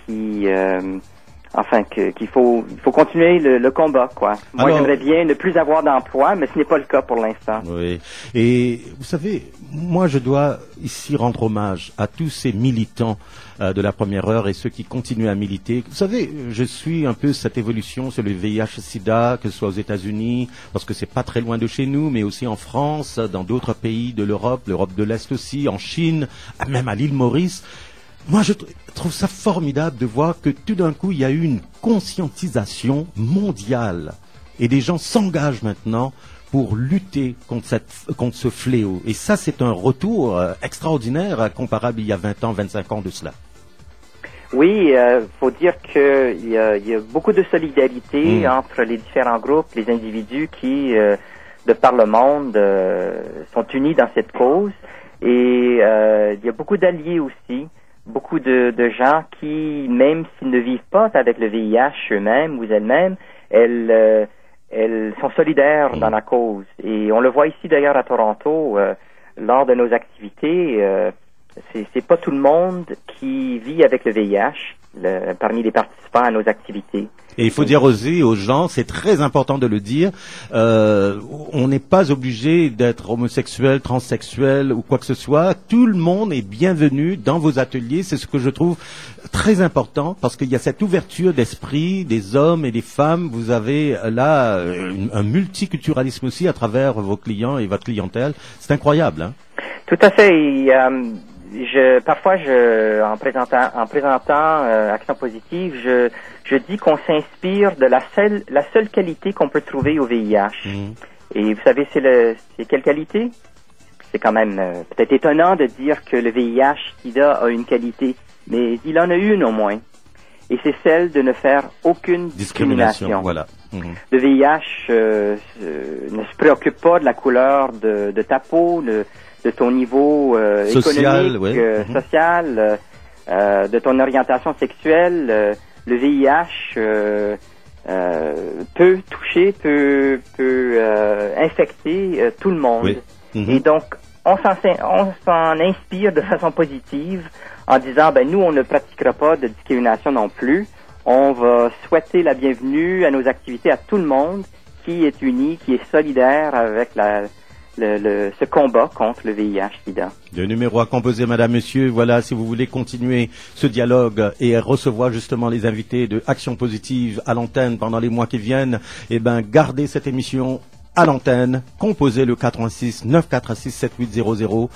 qu'il faut continuer le combat, quoi. Moi, j'aimerais bien ne plus avoir d'emploi, mais ce n'est pas le cas pour l'instant. Oui. Et vous savez, moi, je dois ici rendre hommage à tous ces militants de la première heure et ceux qui continuent à militer. Vous savez, je suis un peu cette évolution sur le VIH-Sida, que ce soit aux États-Unis, parce que c'est pas très loin de chez nous, mais aussi en France, dans d'autres pays de l'Europe de l'Est aussi, en Chine, même à l'île Maurice. Moi, je trouve ça formidable de voir que tout d'un coup, il y a eu une conscientisation mondiale. Et des gens s'engagent maintenant pour lutter contre ce fléau. Et ça, c'est un retour extraordinaire, comparable il y a 20 ans, 25 ans de cela. Oui, faut dire qu'il y a beaucoup de solidarité entre les différents groupes, les individus qui, de par le monde, sont unis dans cette cause. Et il y a beaucoup d'alliés aussi, beaucoup de gens qui, même s'ils ne vivent pas avec le VIH eux-mêmes ou elles-mêmes, elles sont solidaires dans la cause. Et on le voit ici d'ailleurs à Toronto, lors de nos activités. C'est pas tout le monde qui vit avec le VIH parmi les participants à nos activités. Et il faut dire aussi aux gens, c'est très important de le dire, on n'est pas obligé d'être homosexuel, transsexuel ou quoi que ce soit. Tout le monde est bienvenu dans vos ateliers. C'est ce que je trouve très important, parce qu'il y a cette ouverture d'esprit des hommes et des femmes. Vous avez là un multiculturalisme aussi à travers vos clients et votre clientèle. C'est incroyable, hein? Tout à fait. Et, parfois, en présentant Action Positive, je dis qu'on s'inspire de la seule qualité qu'on peut trouver au VIH. Et vous savez, c'est quelle qualité? C'est quand même peut-être étonnant de dire que le VIH-Sida a une qualité, mais il en a une au moins. Et c'est celle de ne faire aucune discrimination. Voilà. Le VIH ne se préoccupe pas de la couleur de ta peau, de ton niveau social, économique, social, de ton orientation sexuelle. Le VIH peut toucher, peut infecter tout le monde. Oui. Et donc, on s'en inspire de façon positive en disant, nous, on ne pratiquera pas de discrimination non plus. On va souhaiter la bienvenue à nos activités à tout le monde qui est uni, qui est solidaire avec ce combat contre le VIH-Sida. Le numéro à composer, madame, monsieur, voilà, si vous voulez continuer ce dialogue et recevoir justement les invités de Action Positive à l'antenne pendant les mois qui viennent, gardez cette émission à l'antenne, composez le 86 946 7800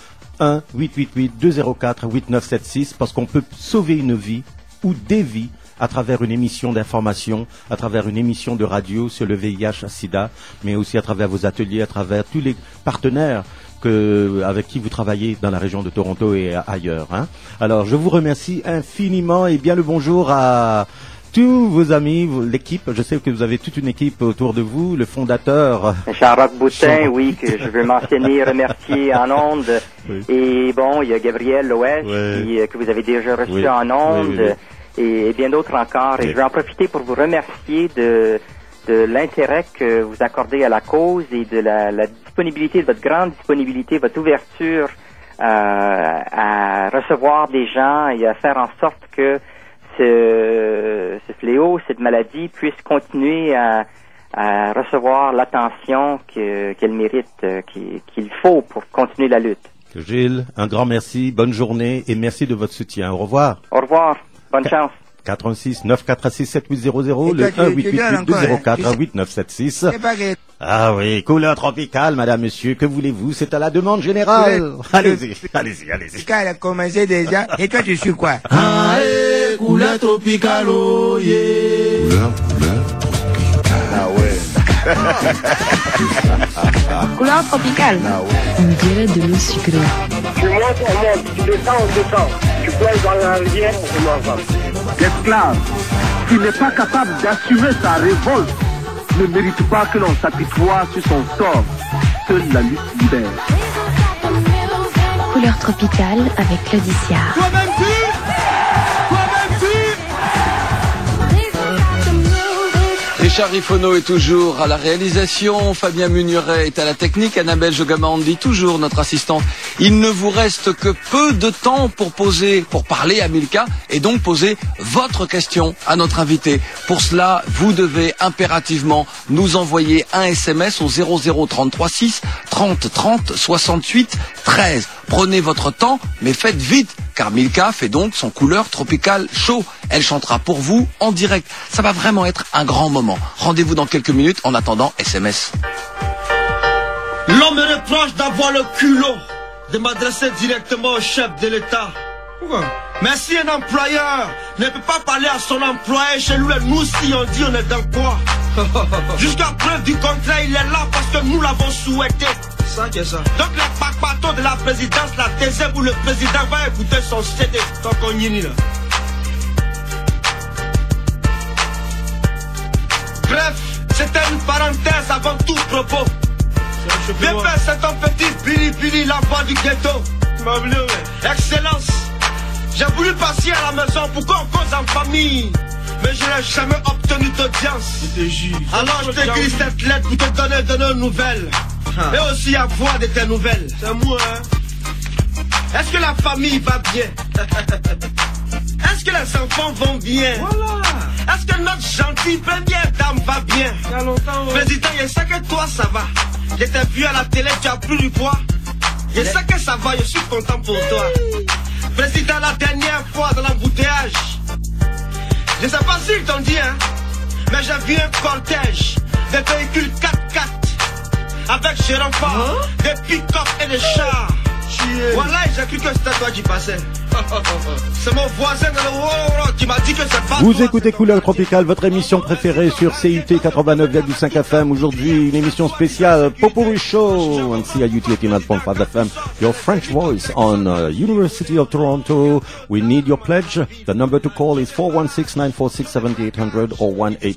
1-888-204-8976, parce qu'on peut sauver une vie ou des vies à travers une émission d'information, à travers une émission de radio sur le VIH-Sida, mais aussi à travers vos ateliers, à travers tous les partenaires avec qui vous travaillez dans la région de Toronto et ailleurs. Alors, je vous remercie infiniment et bien le bonjour à tous vos amis, l'équipe. Je sais que vous avez toute une équipe autour de vous, le fondateur. Jean-Roch Boutin, oui, que je veux mentionner, remercier en ondes. Oui. Et bon, il y a Gabriel Loesch, que vous avez déjà reçu en ondes. et bien d'autres encore. Et je vais en profiter pour vous remercier de l'intérêt que vous accordez à la cause et de la disponibilité, de votre grande disponibilité, votre ouverture à recevoir des gens et à faire en sorte que ce fléau, cette maladie puisse continuer à recevoir l'attention qu'elle mérite, qu'il faut pour continuer la lutte. Gilles, un grand merci, bonne journée et merci de votre soutien. Au revoir. Au revoir, bonne chance. 86 946 7800, le 1-888 204 8976. Ah oui, couleur tropicale, madame, monsieur, que voulez-vous? C'est à la demande générale. Allez-y. Elle a commencé déjà. Et toi, tu suis quoi? Ah, couleur tropicale, oh yeah. Ah ouais. Couleur tropicale. On dirait de l'eau sucrée. Tu montes, on monte. Tu descends, on descend. Tu plonges dans la rivière, on avance. L'esclave qui n'est pas capable d'assumer sa révolte ne mérite pas que l'on s'apitoie sur son sort. Seule la lutte libère. Couleur tropicale avec Claudicia. Richard Rifono est toujours à la réalisation, Fabien Munuret est à la technique, Annabelle Jogamandi toujours notre assistante. Il ne vous reste que peu de temps pour parler à Milka et donc poser votre question à notre invité. Pour cela, vous devez impérativement nous envoyer un SMS au 00336 30 30 68 13. Prenez votre temps, mais faites vite, car Milka fait donc son couleur tropicale show. Elle chantera pour vous en direct. Ça va vraiment être un grand moment. Rendez-vous dans quelques minutes. En attendant, SMS. L'homme me reproche d'avoir le culot de m'adresser directement au chef de l'État. Pourquoi? Mais si un employeur ne peut pas parler à son employé, chez lui, nous si on dit on est dans quoi? Jusqu'à preuve du contraire, il est là parce que nous l'avons souhaité. Ça qui est ça. Donc le papato de la présidence, la deuxième où le président va écouter son CD. Tant qu'on y est là. Bref, c'était une parenthèse avant tout propos. Bien fait, c'est ton petit Billy, l'enfant du ghetto. Excellence. J'ai voulu passer à la maison pour qu'on cause en famille. Mais je n'ai jamais obtenu d'audience. Alors je t'écris cette lettre pour te donner de nos nouvelles. Et aussi avoir de tes nouvelles. C'est moi, hein. Est-ce que la famille va bien? Est-ce que les enfants vont bien? Voilà. Est-ce que notre gentille première dame va bien? Il y a longtemps, ouais. Président, je sais que toi ça va. Je t'ai vu à la télé, tu as pris du poids. Je sais que ça va, je suis content pour toi. Président, la dernière fois dans l'embouteillage, je sais pas s'ils t'ont dit, hein, mais j'ai vu un cortège de véhicules 4x4 avec Jérôme Fort, des pick-up et des chars. Voilà, j'ai cru que c'était toi qui passais. C'est mon voisin dans le Woro qui m'a dit que c'est pas Vous toi. écoutez Couleur Tropicale, votre émission préférée sur CIT 89,5 FM. Aujourd'hui, une émission spéciale Popuri Show on CIUT 89.5 FM. Your French voice on University of Toronto. We need your pledge. The number to call is 416-946-7800 or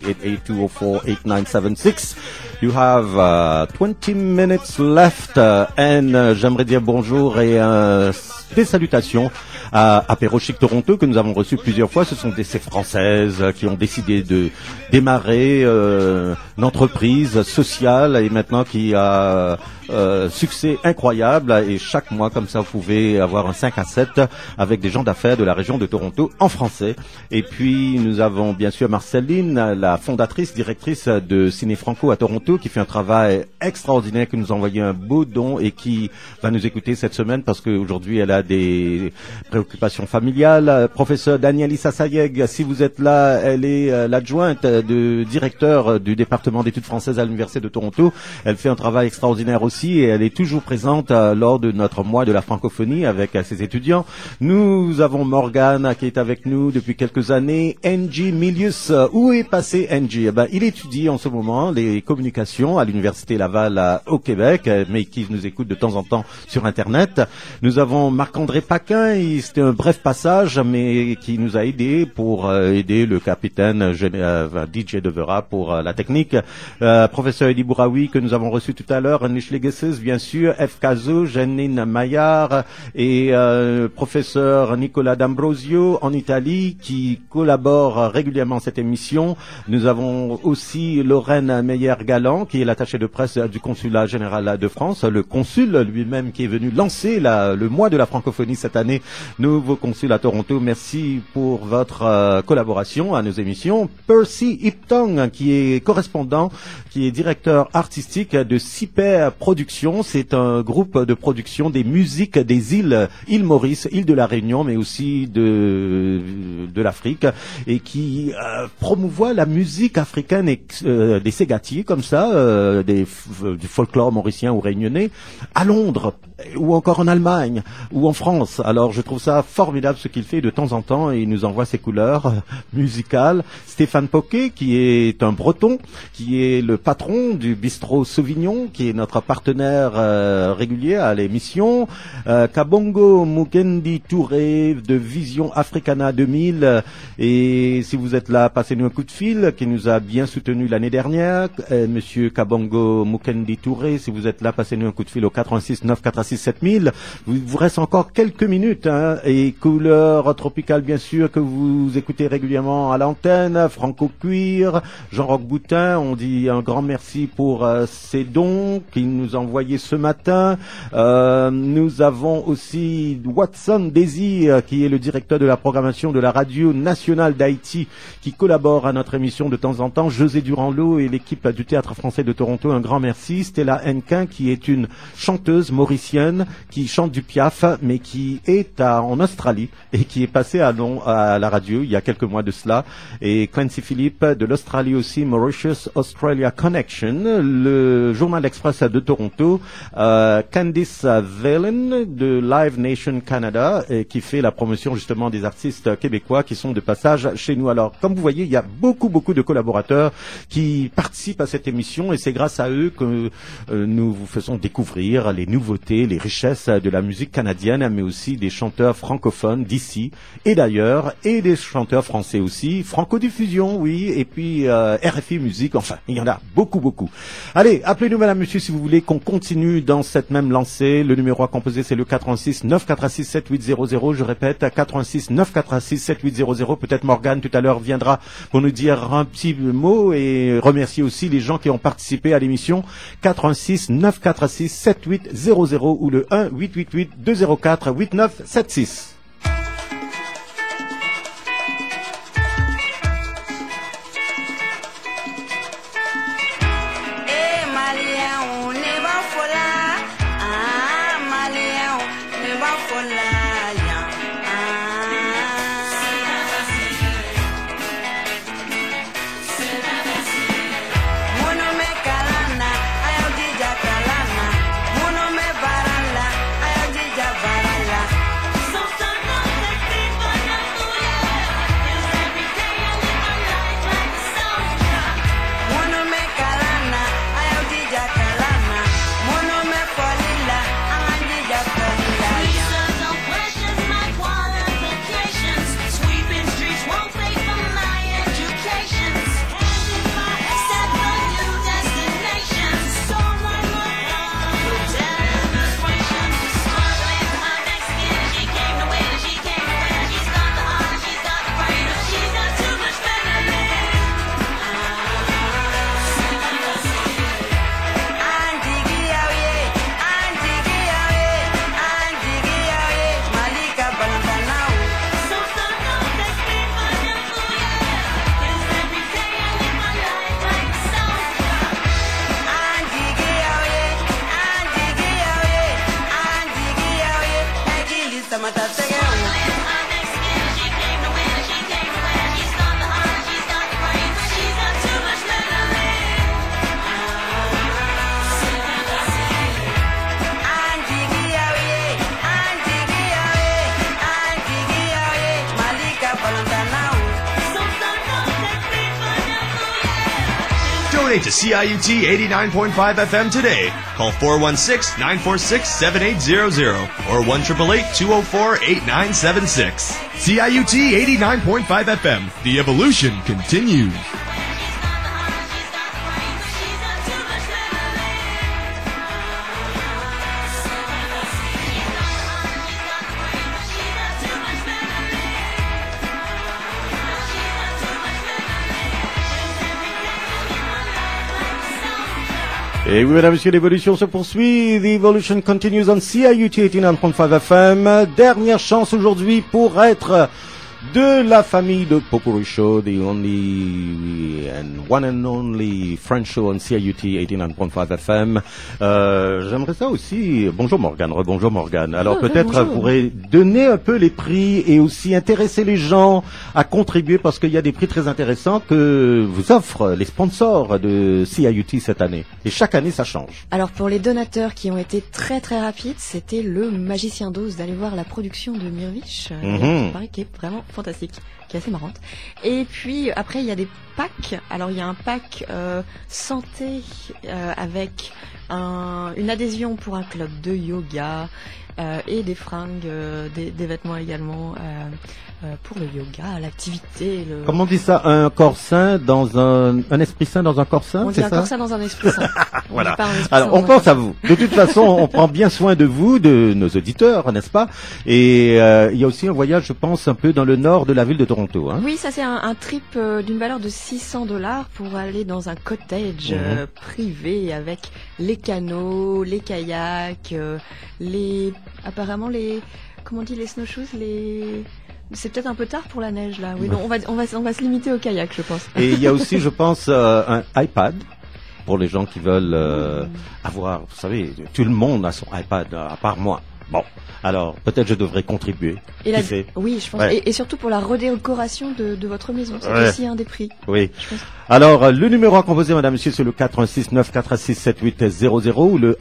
1-888-204-8976. You have 20 minutes left and j'aimerais dire bonjour et des salutations à Apéro Chic Toronto que nous avons reçu plusieurs fois. Ce sont des Françaises qui ont décidé de démarrer une entreprise sociale et maintenant qui a succès incroyable et chaque mois comme ça vous pouvez avoir un 5 à 7 avec des gens d'affaires de la région de Toronto en français. Et puis nous avons bien sûr Marceline, la fondatrice, directrice de Ciné Franco à Toronto qui fait un travail extraordinaire, qui nous a envoyé un beau don et qui va nous écouter cette semaine parce qu'aujourd'hui elle a des préoccupations familiales. Professeur Danieli Sassayeg, si vous êtes là, elle est l'adjointe de directeur du département d'études françaises à l'Université de Toronto. Elle fait un travail extraordinaire aussi et elle est toujours présente lors de notre mois de la francophonie avec ses étudiants. Nous avons Morgane qui est avec nous depuis quelques années. Angie Milius, où est passé Angie? Il étudie en ce moment les communications à l'Université Laval au Québec, mais qui nous écoute de temps en temps sur Internet. Nous avons Marc-André Paquin. C'était un bref passage, mais qui nous a aidé pour aider le capitaine DJ Devera pour la technique. Professeur Eddie Bouraoui, que nous avons reçu tout à l'heure, Nish Legeses, bien sûr, F. Caso, Janine Maillard et professeur Nicolas D'Ambrosio en Italie, qui collabore régulièrement à cette émission. Nous avons aussi Lorraine Meyer-Galant, qui est l'attachée de presse du consulat général de France, le consul lui-même qui est venu lancer le mois de la francophonie cette année, nouveau consul à Toronto. Merci pour votre collaboration à nos émissions. Percy Iptong, qui est correspondant, qui est directeur artistique de Cyper Productions. C'est un groupe de production des musiques des îles Maurice, île de la Réunion, mais aussi de l'Afrique, et qui promouvoit la musique africaine et des ségatiers comme ça, du folklore mauricien ou réunionnais, à Londres, ou encore en Allemagne, ou en France. Alors je trouve ça formidable ce qu'il fait de temps en temps, et il nous envoie ses couleurs musicales. Stéphane Poquet, qui est un Breton, qui est le patron du bistrot Sauvignon, qui est notre partenaire régulier à l'émission. Kabongo Mukendi Touré de Vision Africana 2000, et si vous êtes là, passez-nous un coup de fil, qui nous a bien soutenu l'année dernière. Monsieur Kabongo Mukendi Touré, si vous êtes là, passez-nous un coup de fil au 86 986 7000. Vous reste encore quelques minutes, hein, et couleur tropicale, bien sûr, que vous écoutez régulièrement à l'antenne. Franco Cuir, Jean-Roch Boutin, on dit un grand merci pour ces dons qu'il nous a envoyés ce matin. Nous avons aussi Watson Daisy, qui est le directeur de la programmation de la radio nationale d'Haïti, qui collabore à notre émission de temps en temps. José Durand-Lot et l'équipe du Théâtre français de Toronto, un grand merci. Stella Henquin, qui est une chanteuse mauricienne, qui chante du Piaf, mais qui est en Australie et qui est passée à la radio il y a quelques mois de cela. Et Clancy Philippe de l'Australie aussi, Mauritius Australia Connection, le Journal Express de Toronto, Candice Valen de Live Nation Canada, qui fait la promotion justement des artistes québécois qui sont de passage chez nous. Alors, comme vous voyez, il y a beaucoup de collaborateurs qui participent à cette émission, et c'est grâce à eux que nous vous faisons découvrir les nouveautés, les richesses de la musique canadienne, mais aussi des chanteurs francophones d'ici et d'ailleurs, et des chanteurs français aussi, Franco-diffusion, oui, et puis RFI Musique, enfin, il y en a beaucoup. Allez, appelez-nous, madame, monsieur, si vous voulez qu'on continue dans cette même lancée. Le numéro à composer, c'est le 86 946 7800. Je répète, 86 946 7800. Peut-être Morgane tout à l'heure viendra pour nous dire un petit mot et remercier aussi les gens qui ont participé à l'émission. 86 946 7800 ou le 1 888 204 8976. Sometimes Donate to CIUT 89.5 FM today. Call 416-946-7800 or 1-888-204-8976. CIUT 89.5 FM. The evolution continues. Et oui, mesdames et messieurs, l'évolution se poursuit. The evolution continues on CIUT 89.5 FM. Dernière chance aujourd'hui pour être de la famille de Popuri Show, the only and one and only French show on CIUT 89.5 FM. J'aimerais ça aussi. Bonjour Morgane, rebonjour Morgane. Alors peut-être vous pourrez donner un peu les prix et aussi intéresser les gens à contribuer parce qu'il y a des prix très intéressants que vous offrent les sponsors de CIUT cette année. Et chaque année ça change. Alors pour les donateurs qui ont été très très rapides, c'était le Magicien d'Oz d'aller voir la production de Mirvich, qui est vraiment fantastique, qui est assez marrante. Et puis après il y a des packs. Alors il y a un pack santé avec une adhésion pour un club de yoga et des fringues, des vêtements également pour le yoga, l'activité. Comment on dit ça? Un corps sain dans un esprit sain dans un corps sain, c'est ça? On dit un corps sain dans un esprit sain. Voilà. Alors on pense à vous. De toute façon, on prend bien soin de vous, de nos auditeurs, n'est-ce pas? Et il y a aussi un voyage, je pense, un peu dans le nord de la ville de Toronto. Hein. Oui, ça c'est un trip d'une valeur de $600 pour aller dans un cottage privé avec les canots, les kayaks, apparemment comment on dit, les snowshoes, c'est peut-être un peu tard pour la neige là. Oui, non, on va se limiter au kayak, je pense. Et il y a aussi, je pense, un iPad pour les gens qui veulent avoir. Vous savez, tout le monde a son iPad, à part moi. Bon, alors peut-être je devrais contribuer. Oui, je pense. Ouais. Et surtout pour la redécoration de votre maison, c'est aussi un des prix. Oui. Alors le numéro à composer, madame, monsieur, c'est le 416-946-7800 ou le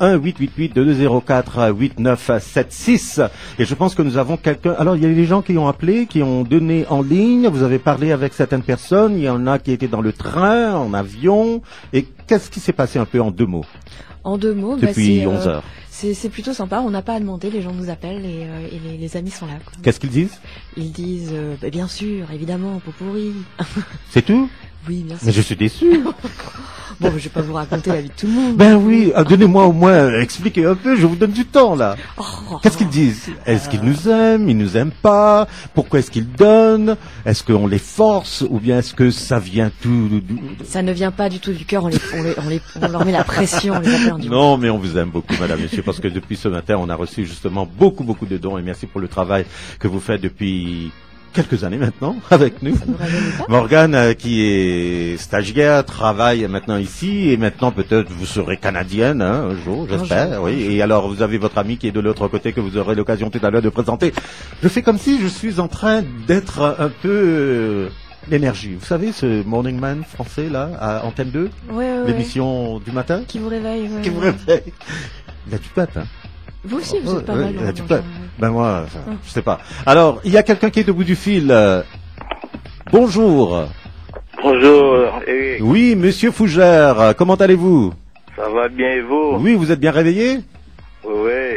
1-888-204-8976. Et je pense que nous avons quelqu'un. Alors il y a des gens qui ont appelé, qui ont donné en ligne. Vous avez parlé avec certaines personnes. Il y en a qui étaient dans le train, en avion. Et qu'est-ce qui s'est passé un peu en 2 mots? En 2 mots, depuis 11 heures. C'est plutôt sympa, on n'a pas à demander, les gens nous appellent et les amis sont là. Quoi. Qu'est-ce qu'ils disent? Ils disent, bien sûr, évidemment, Popuri. C'est tout? Oui, bien sûr. Mais je suis déçu. Bon, je vais pas vous raconter la vie de tout le monde. Ben oui, donnez-moi au moins, expliquez un peu, je vous donne du temps là. Qu'est-ce qu'ils disent? Est-ce qu'ils nous aiment? Ils nous aiment pas? Pourquoi est-ce qu'ils donnent? Est-ce qu'on les force? Ou bien est-ce que ça vient tout... Ça ne vient pas du tout du cœur, on leur met la pression, on les appelle en du Non, mais on vous aime beaucoup, madame, monsieur, parce que depuis ce matin, on a reçu justement beaucoup de dons et merci pour le travail que vous faites depuis quelques années maintenant avec nous. Morgane, qui est stagiaire, travaille maintenant ici et maintenant peut-être vous serez canadienne un jour, j'espère. Oui. Et alors vous avez votre ami qui est de l'autre côté que vous aurez l'occasion tout à l'heure de présenter. Je fais comme si je suis en train d'être un peu l'énergie. Vous savez ce Morning Man français là à Antenne 2, l'émission du matin qui vous réveille. Qui vous réveille. Il a du pâte, hein. Vous aussi, vous êtes pas mal. Ben moi, je sais pas. Alors, il y a quelqu'un qui est au bout du fil. Bonjour. Bonjour, Eric. Oui, monsieur Fougère, comment allez-vous? Ça va bien et vous? Oui, vous êtes bien réveillé? Oui.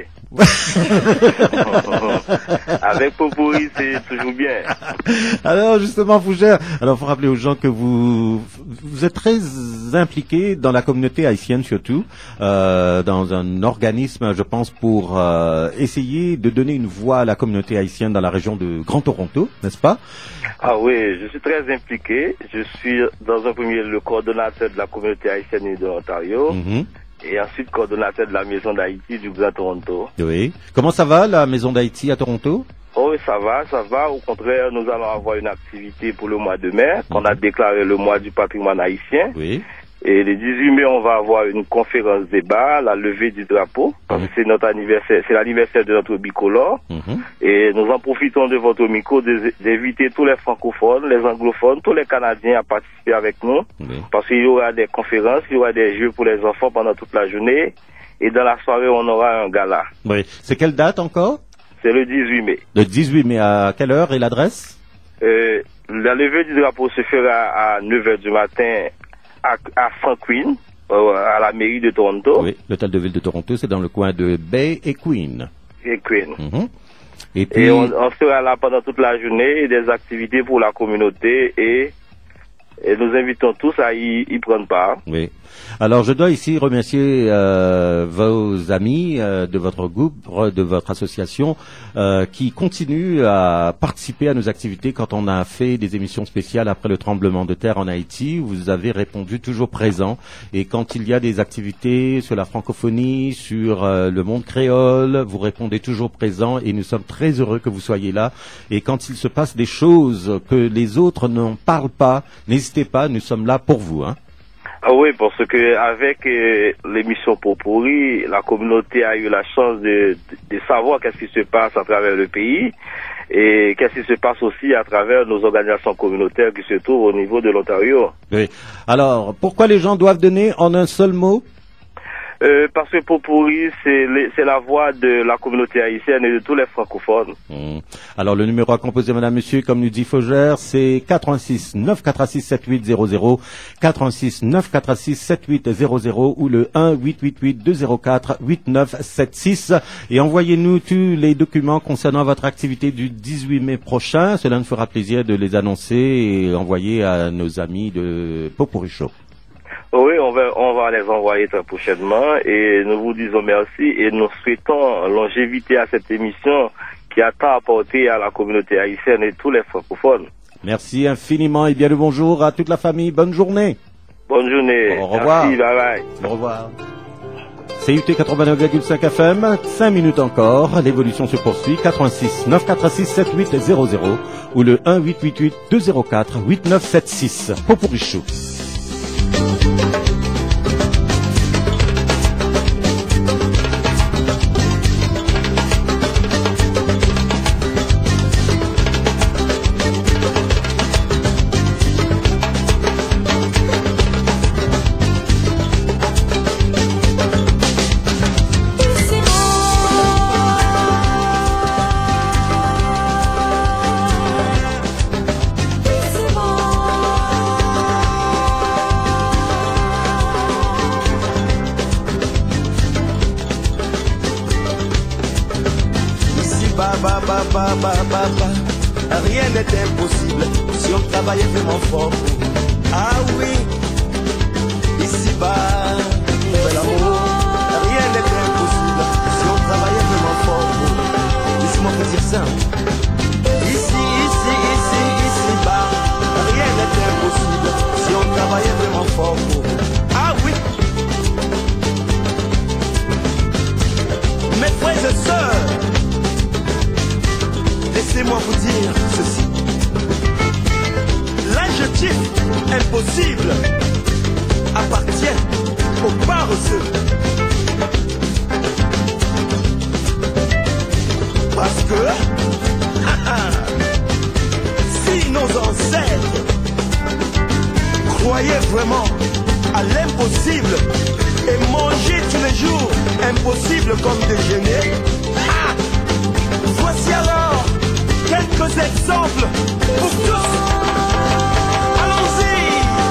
Avec Popuri, c'est toujours bien. Alors justement, Fougère, alors faut rappeler aux gens que vous êtes très impliqué dans la communauté haïtienne surtout, dans un organisme, je pense, pour essayer de donner une voix à la communauté haïtienne dans la région de Grand Toronto, n'est-ce pas? Ah oui, je suis très impliqué. Je suis dans un premier lieu le coordonnateur de la communauté haïtienne de l'Ontario. Et ensuite coordonnateur de la Maison d'Haïti du Grand Toronto. Oui. Comment ça va, la Maison d'Haïti à Toronto? Oh, ça va. Au contraire, nous allons avoir une activité pour le mois de mai, qu'on a déclaré le mois du patrimoine haïtien. Oui. Et le 18 mai, on va avoir une conférence débat, la levée du drapeau, parce que c'est notre anniversaire, c'est l'anniversaire de notre bicolore. Et nous en profitons de votre micro d'inviter tous les francophones, les anglophones, tous les Canadiens à participer avec nous. Parce qu'il y aura des conférences, il y aura des jeux pour les enfants pendant toute la journée. Et dans la soirée, on aura un gala. Oui. C'est quelle date encore? C'est le 18 mai. Le 18 mai, à quelle heure et l'adresse? La levée du drapeau se fera à 9h du matin à Franklin, à la mairie de Toronto. Oui, l'hôtel de ville de Toronto, c'est dans le coin de Bay et Queen. Et Queen. Et puis, on sera là pendant toute la journée, des activités pour la communauté et nous invitons tous à y prendre part. Oui. Alors, je dois ici remercier vos amis de votre groupe, de votre association, qui continuent à participer à nos activités quand on a fait des émissions spéciales après le tremblement de terre en Haïti. Vous avez répondu toujours présent. Et quand il y a des activités sur la francophonie, sur le monde créole, vous répondez toujours présent et nous sommes très heureux que vous soyez là. Et quand il se passe des choses que les autres n'en parlent pas, n'hésitez pas, nous sommes là pour vous, hein. Ah oui, parce que avec l'émission Popori, la communauté a eu la chance de savoir qu'est-ce qui se passe à travers le pays et qu'est-ce qui se passe aussi à travers nos organisations communautaires qui se trouvent au niveau de l'Ontario. Oui. Alors, pourquoi les gens doivent donner en un seul mot? Parce que Popori, c'est la voix de la communauté haïtienne et de tous les francophones. Alors, le numéro à composer, madame, monsieur, comme nous dit Faugère, c'est 86 946 7800, 86 946 7800 ou le 1-888-204-8976. Et envoyez-nous tous les documents concernant votre activité du 18 mai prochain. Cela nous fera plaisir de les annoncer et envoyer à nos amis de Popori Show. Oui, on va les envoyer très prochainement et nous vous disons merci et nous souhaitons longévité à cette émission qui a tant apporté à la communauté haïtienne et tous les francophones. Merci infiniment et bien le bonjour à toute la famille. Bonne journée. Bonne journée. Au revoir. Merci, bye bye. Au revoir. CUT 89,5 FM, 5 minutes encore, l'évolution se poursuit, 86 946 7800 ou le 1-888-204-8976. Popori Show. Rien n'est impossible si on travaille vraiment fort. Ah oui, ici-bas, nouvel amour. Rien n'est impossible si on travaille vraiment fort. Laisse-moi te dire ça. Ici-bas, rien n'est impossible si on travaille vraiment fort. Ah oui. Mes frères et sœurs, laissez-moi vous dire ceci. L'adjectif impossible appartient aux paresseux. Parce que si nos ancêtres croyaient vraiment à l'impossible et mangeaient tous les jours impossible comme déjeuner, voici alors quelques exemples pour tous. Allons-y.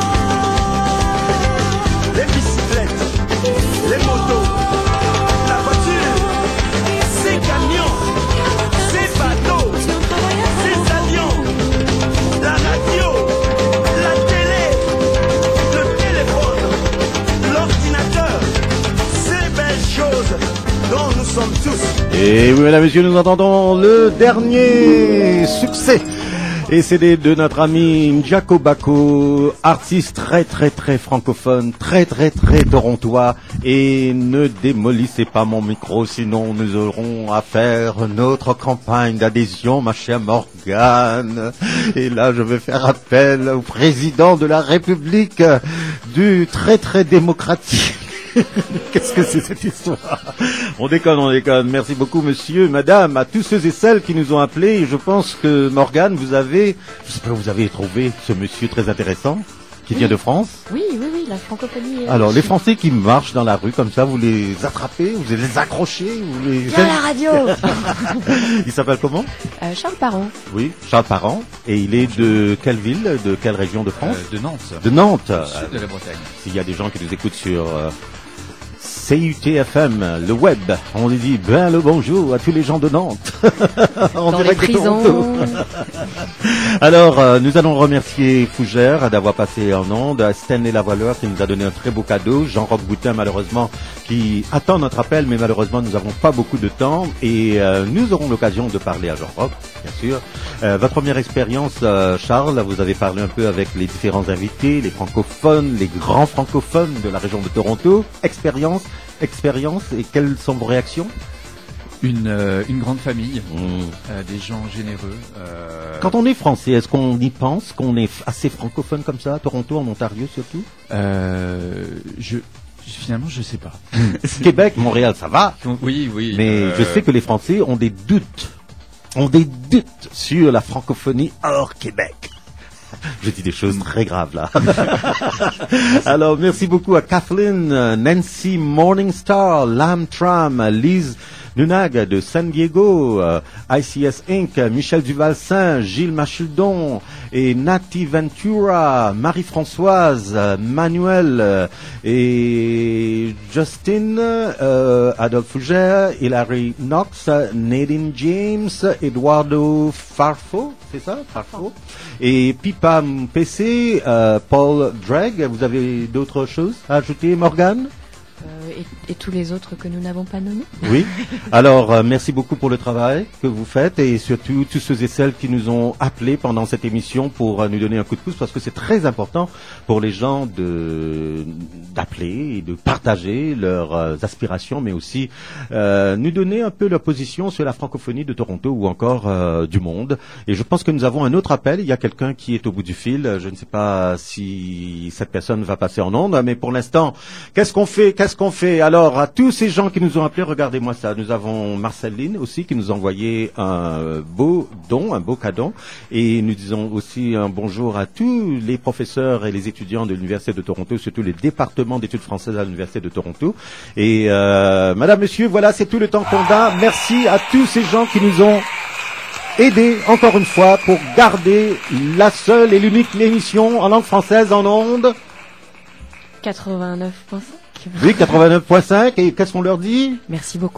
Les bicyclettes, les motos, la voiture, ces camions, ces bateaux, ces avions, la radio, la télé, le téléphone, l'ordinateur, ces belles choses dont nous sommes tous. Et oui, mesdames et messieurs, nous entendons le dernier succès. Et c'est de notre ami Njako Bako, artiste très francophone, très torontois. Et ne démolissez pas mon micro, sinon nous aurons à faire notre campagne d'adhésion, ma chère Morgane. Et là, je vais faire appel au président de la République du très démocratique. Qu'est-ce que c'est cette histoire? On déconne. Merci beaucoup, monsieur, madame, à tous ceux et celles qui nous ont appelés. Et je pense que, Morgane, j'espère que vous avez trouvé ce monsieur très intéressant. qui vient de France. Oui, la francophonie. Alors, les Français qui marchent dans la rue comme ça, vous les attrapez, vous les accrochez, vous les... Viens à la radio. Il s'appelle comment? Charles Parent. Oui, Charles Parent. Et il est de quelle ville, de quelle région de France? De Nantes. De Nantes. Sud de la Bretagne. S'il y a des gens qui nous écoutent sur CUTFM, le web, on lui dit ben le bonjour à tous les gens de Nantes. Dans les prisons. Alors, nous allons remercier Fougère d'avoir passé en ondes, Stanley Lavaleur qui nous a donné un très beau cadeau, Jean-Roch Boutin malheureusement qui attend notre appel, mais malheureusement nous n'avons pas beaucoup de temps et nous aurons l'occasion de parler à Jean-Roch, bien sûr. Votre première expérience, Charles, vous avez parlé un peu avec les différents invités, les francophones, les grands francophones de la région de Toronto. Expérience, et quelles sont vos réactions? Une grande famille, des gens généreux. Quand on est français, est-ce qu'on y pense, qu'on est assez francophone comme ça, à Toronto, en Ontario surtout? Finalement, je sais pas. Québec, Montréal, ça va. Oui. Mais je sais que les Français ont des doutes sur la francophonie hors Québec. Je dis des choses très graves là. Alors, merci beaucoup à Kathleen, Nancy Morningstar, Lam Tram, Lise Nunag de San Diego, ICS Inc., Michel Duval-Saint, Gilles Machuldon et Nati Ventura, Marie-Françoise, Manuel et Justin, Adolphe Fougère, Hilary Knox, Nadine James, Eduardo Farfo, c'est ça, Farfo, et Pipa Mpese, Paul Dreg. Vous avez d'autres choses à ajouter, Morgane? Et tous les autres que nous n'avons pas nommés. Oui. Alors, merci beaucoup pour le travail que vous faites et surtout tous ceux et celles qui nous ont appelés pendant cette émission pour nous donner un coup de pouce parce que c'est très important pour les gens d'appeler et de partager leurs aspirations, mais aussi nous donner un peu leur position sur la francophonie de Toronto ou encore du monde. Et je pense que nous avons un autre appel. Il y a quelqu'un qui est au bout du fil. Je ne sais pas si cette personne va passer en ondes, mais pour l'instant, qu'est-ce qu'on fait? Alors, à tous ces gens qui nous ont appelés, regardez-moi ça. Nous avons Marceline aussi qui nous a envoyé un beau cadeau. Et nous disons aussi un bonjour à tous les professeurs et les étudiants de l'Université de Toronto, surtout les départements d'études françaises à l'Université de Toronto. Et madame, monsieur, voilà, c'est tout le temps qu'on a. Merci à tous ces gens qui nous ont aidés, encore une fois, pour garder la seule et l'unique émission en langue française en ondes. 89.5. Oui, 89.5. Et qu'est-ce qu'on leur dit? Merci beaucoup.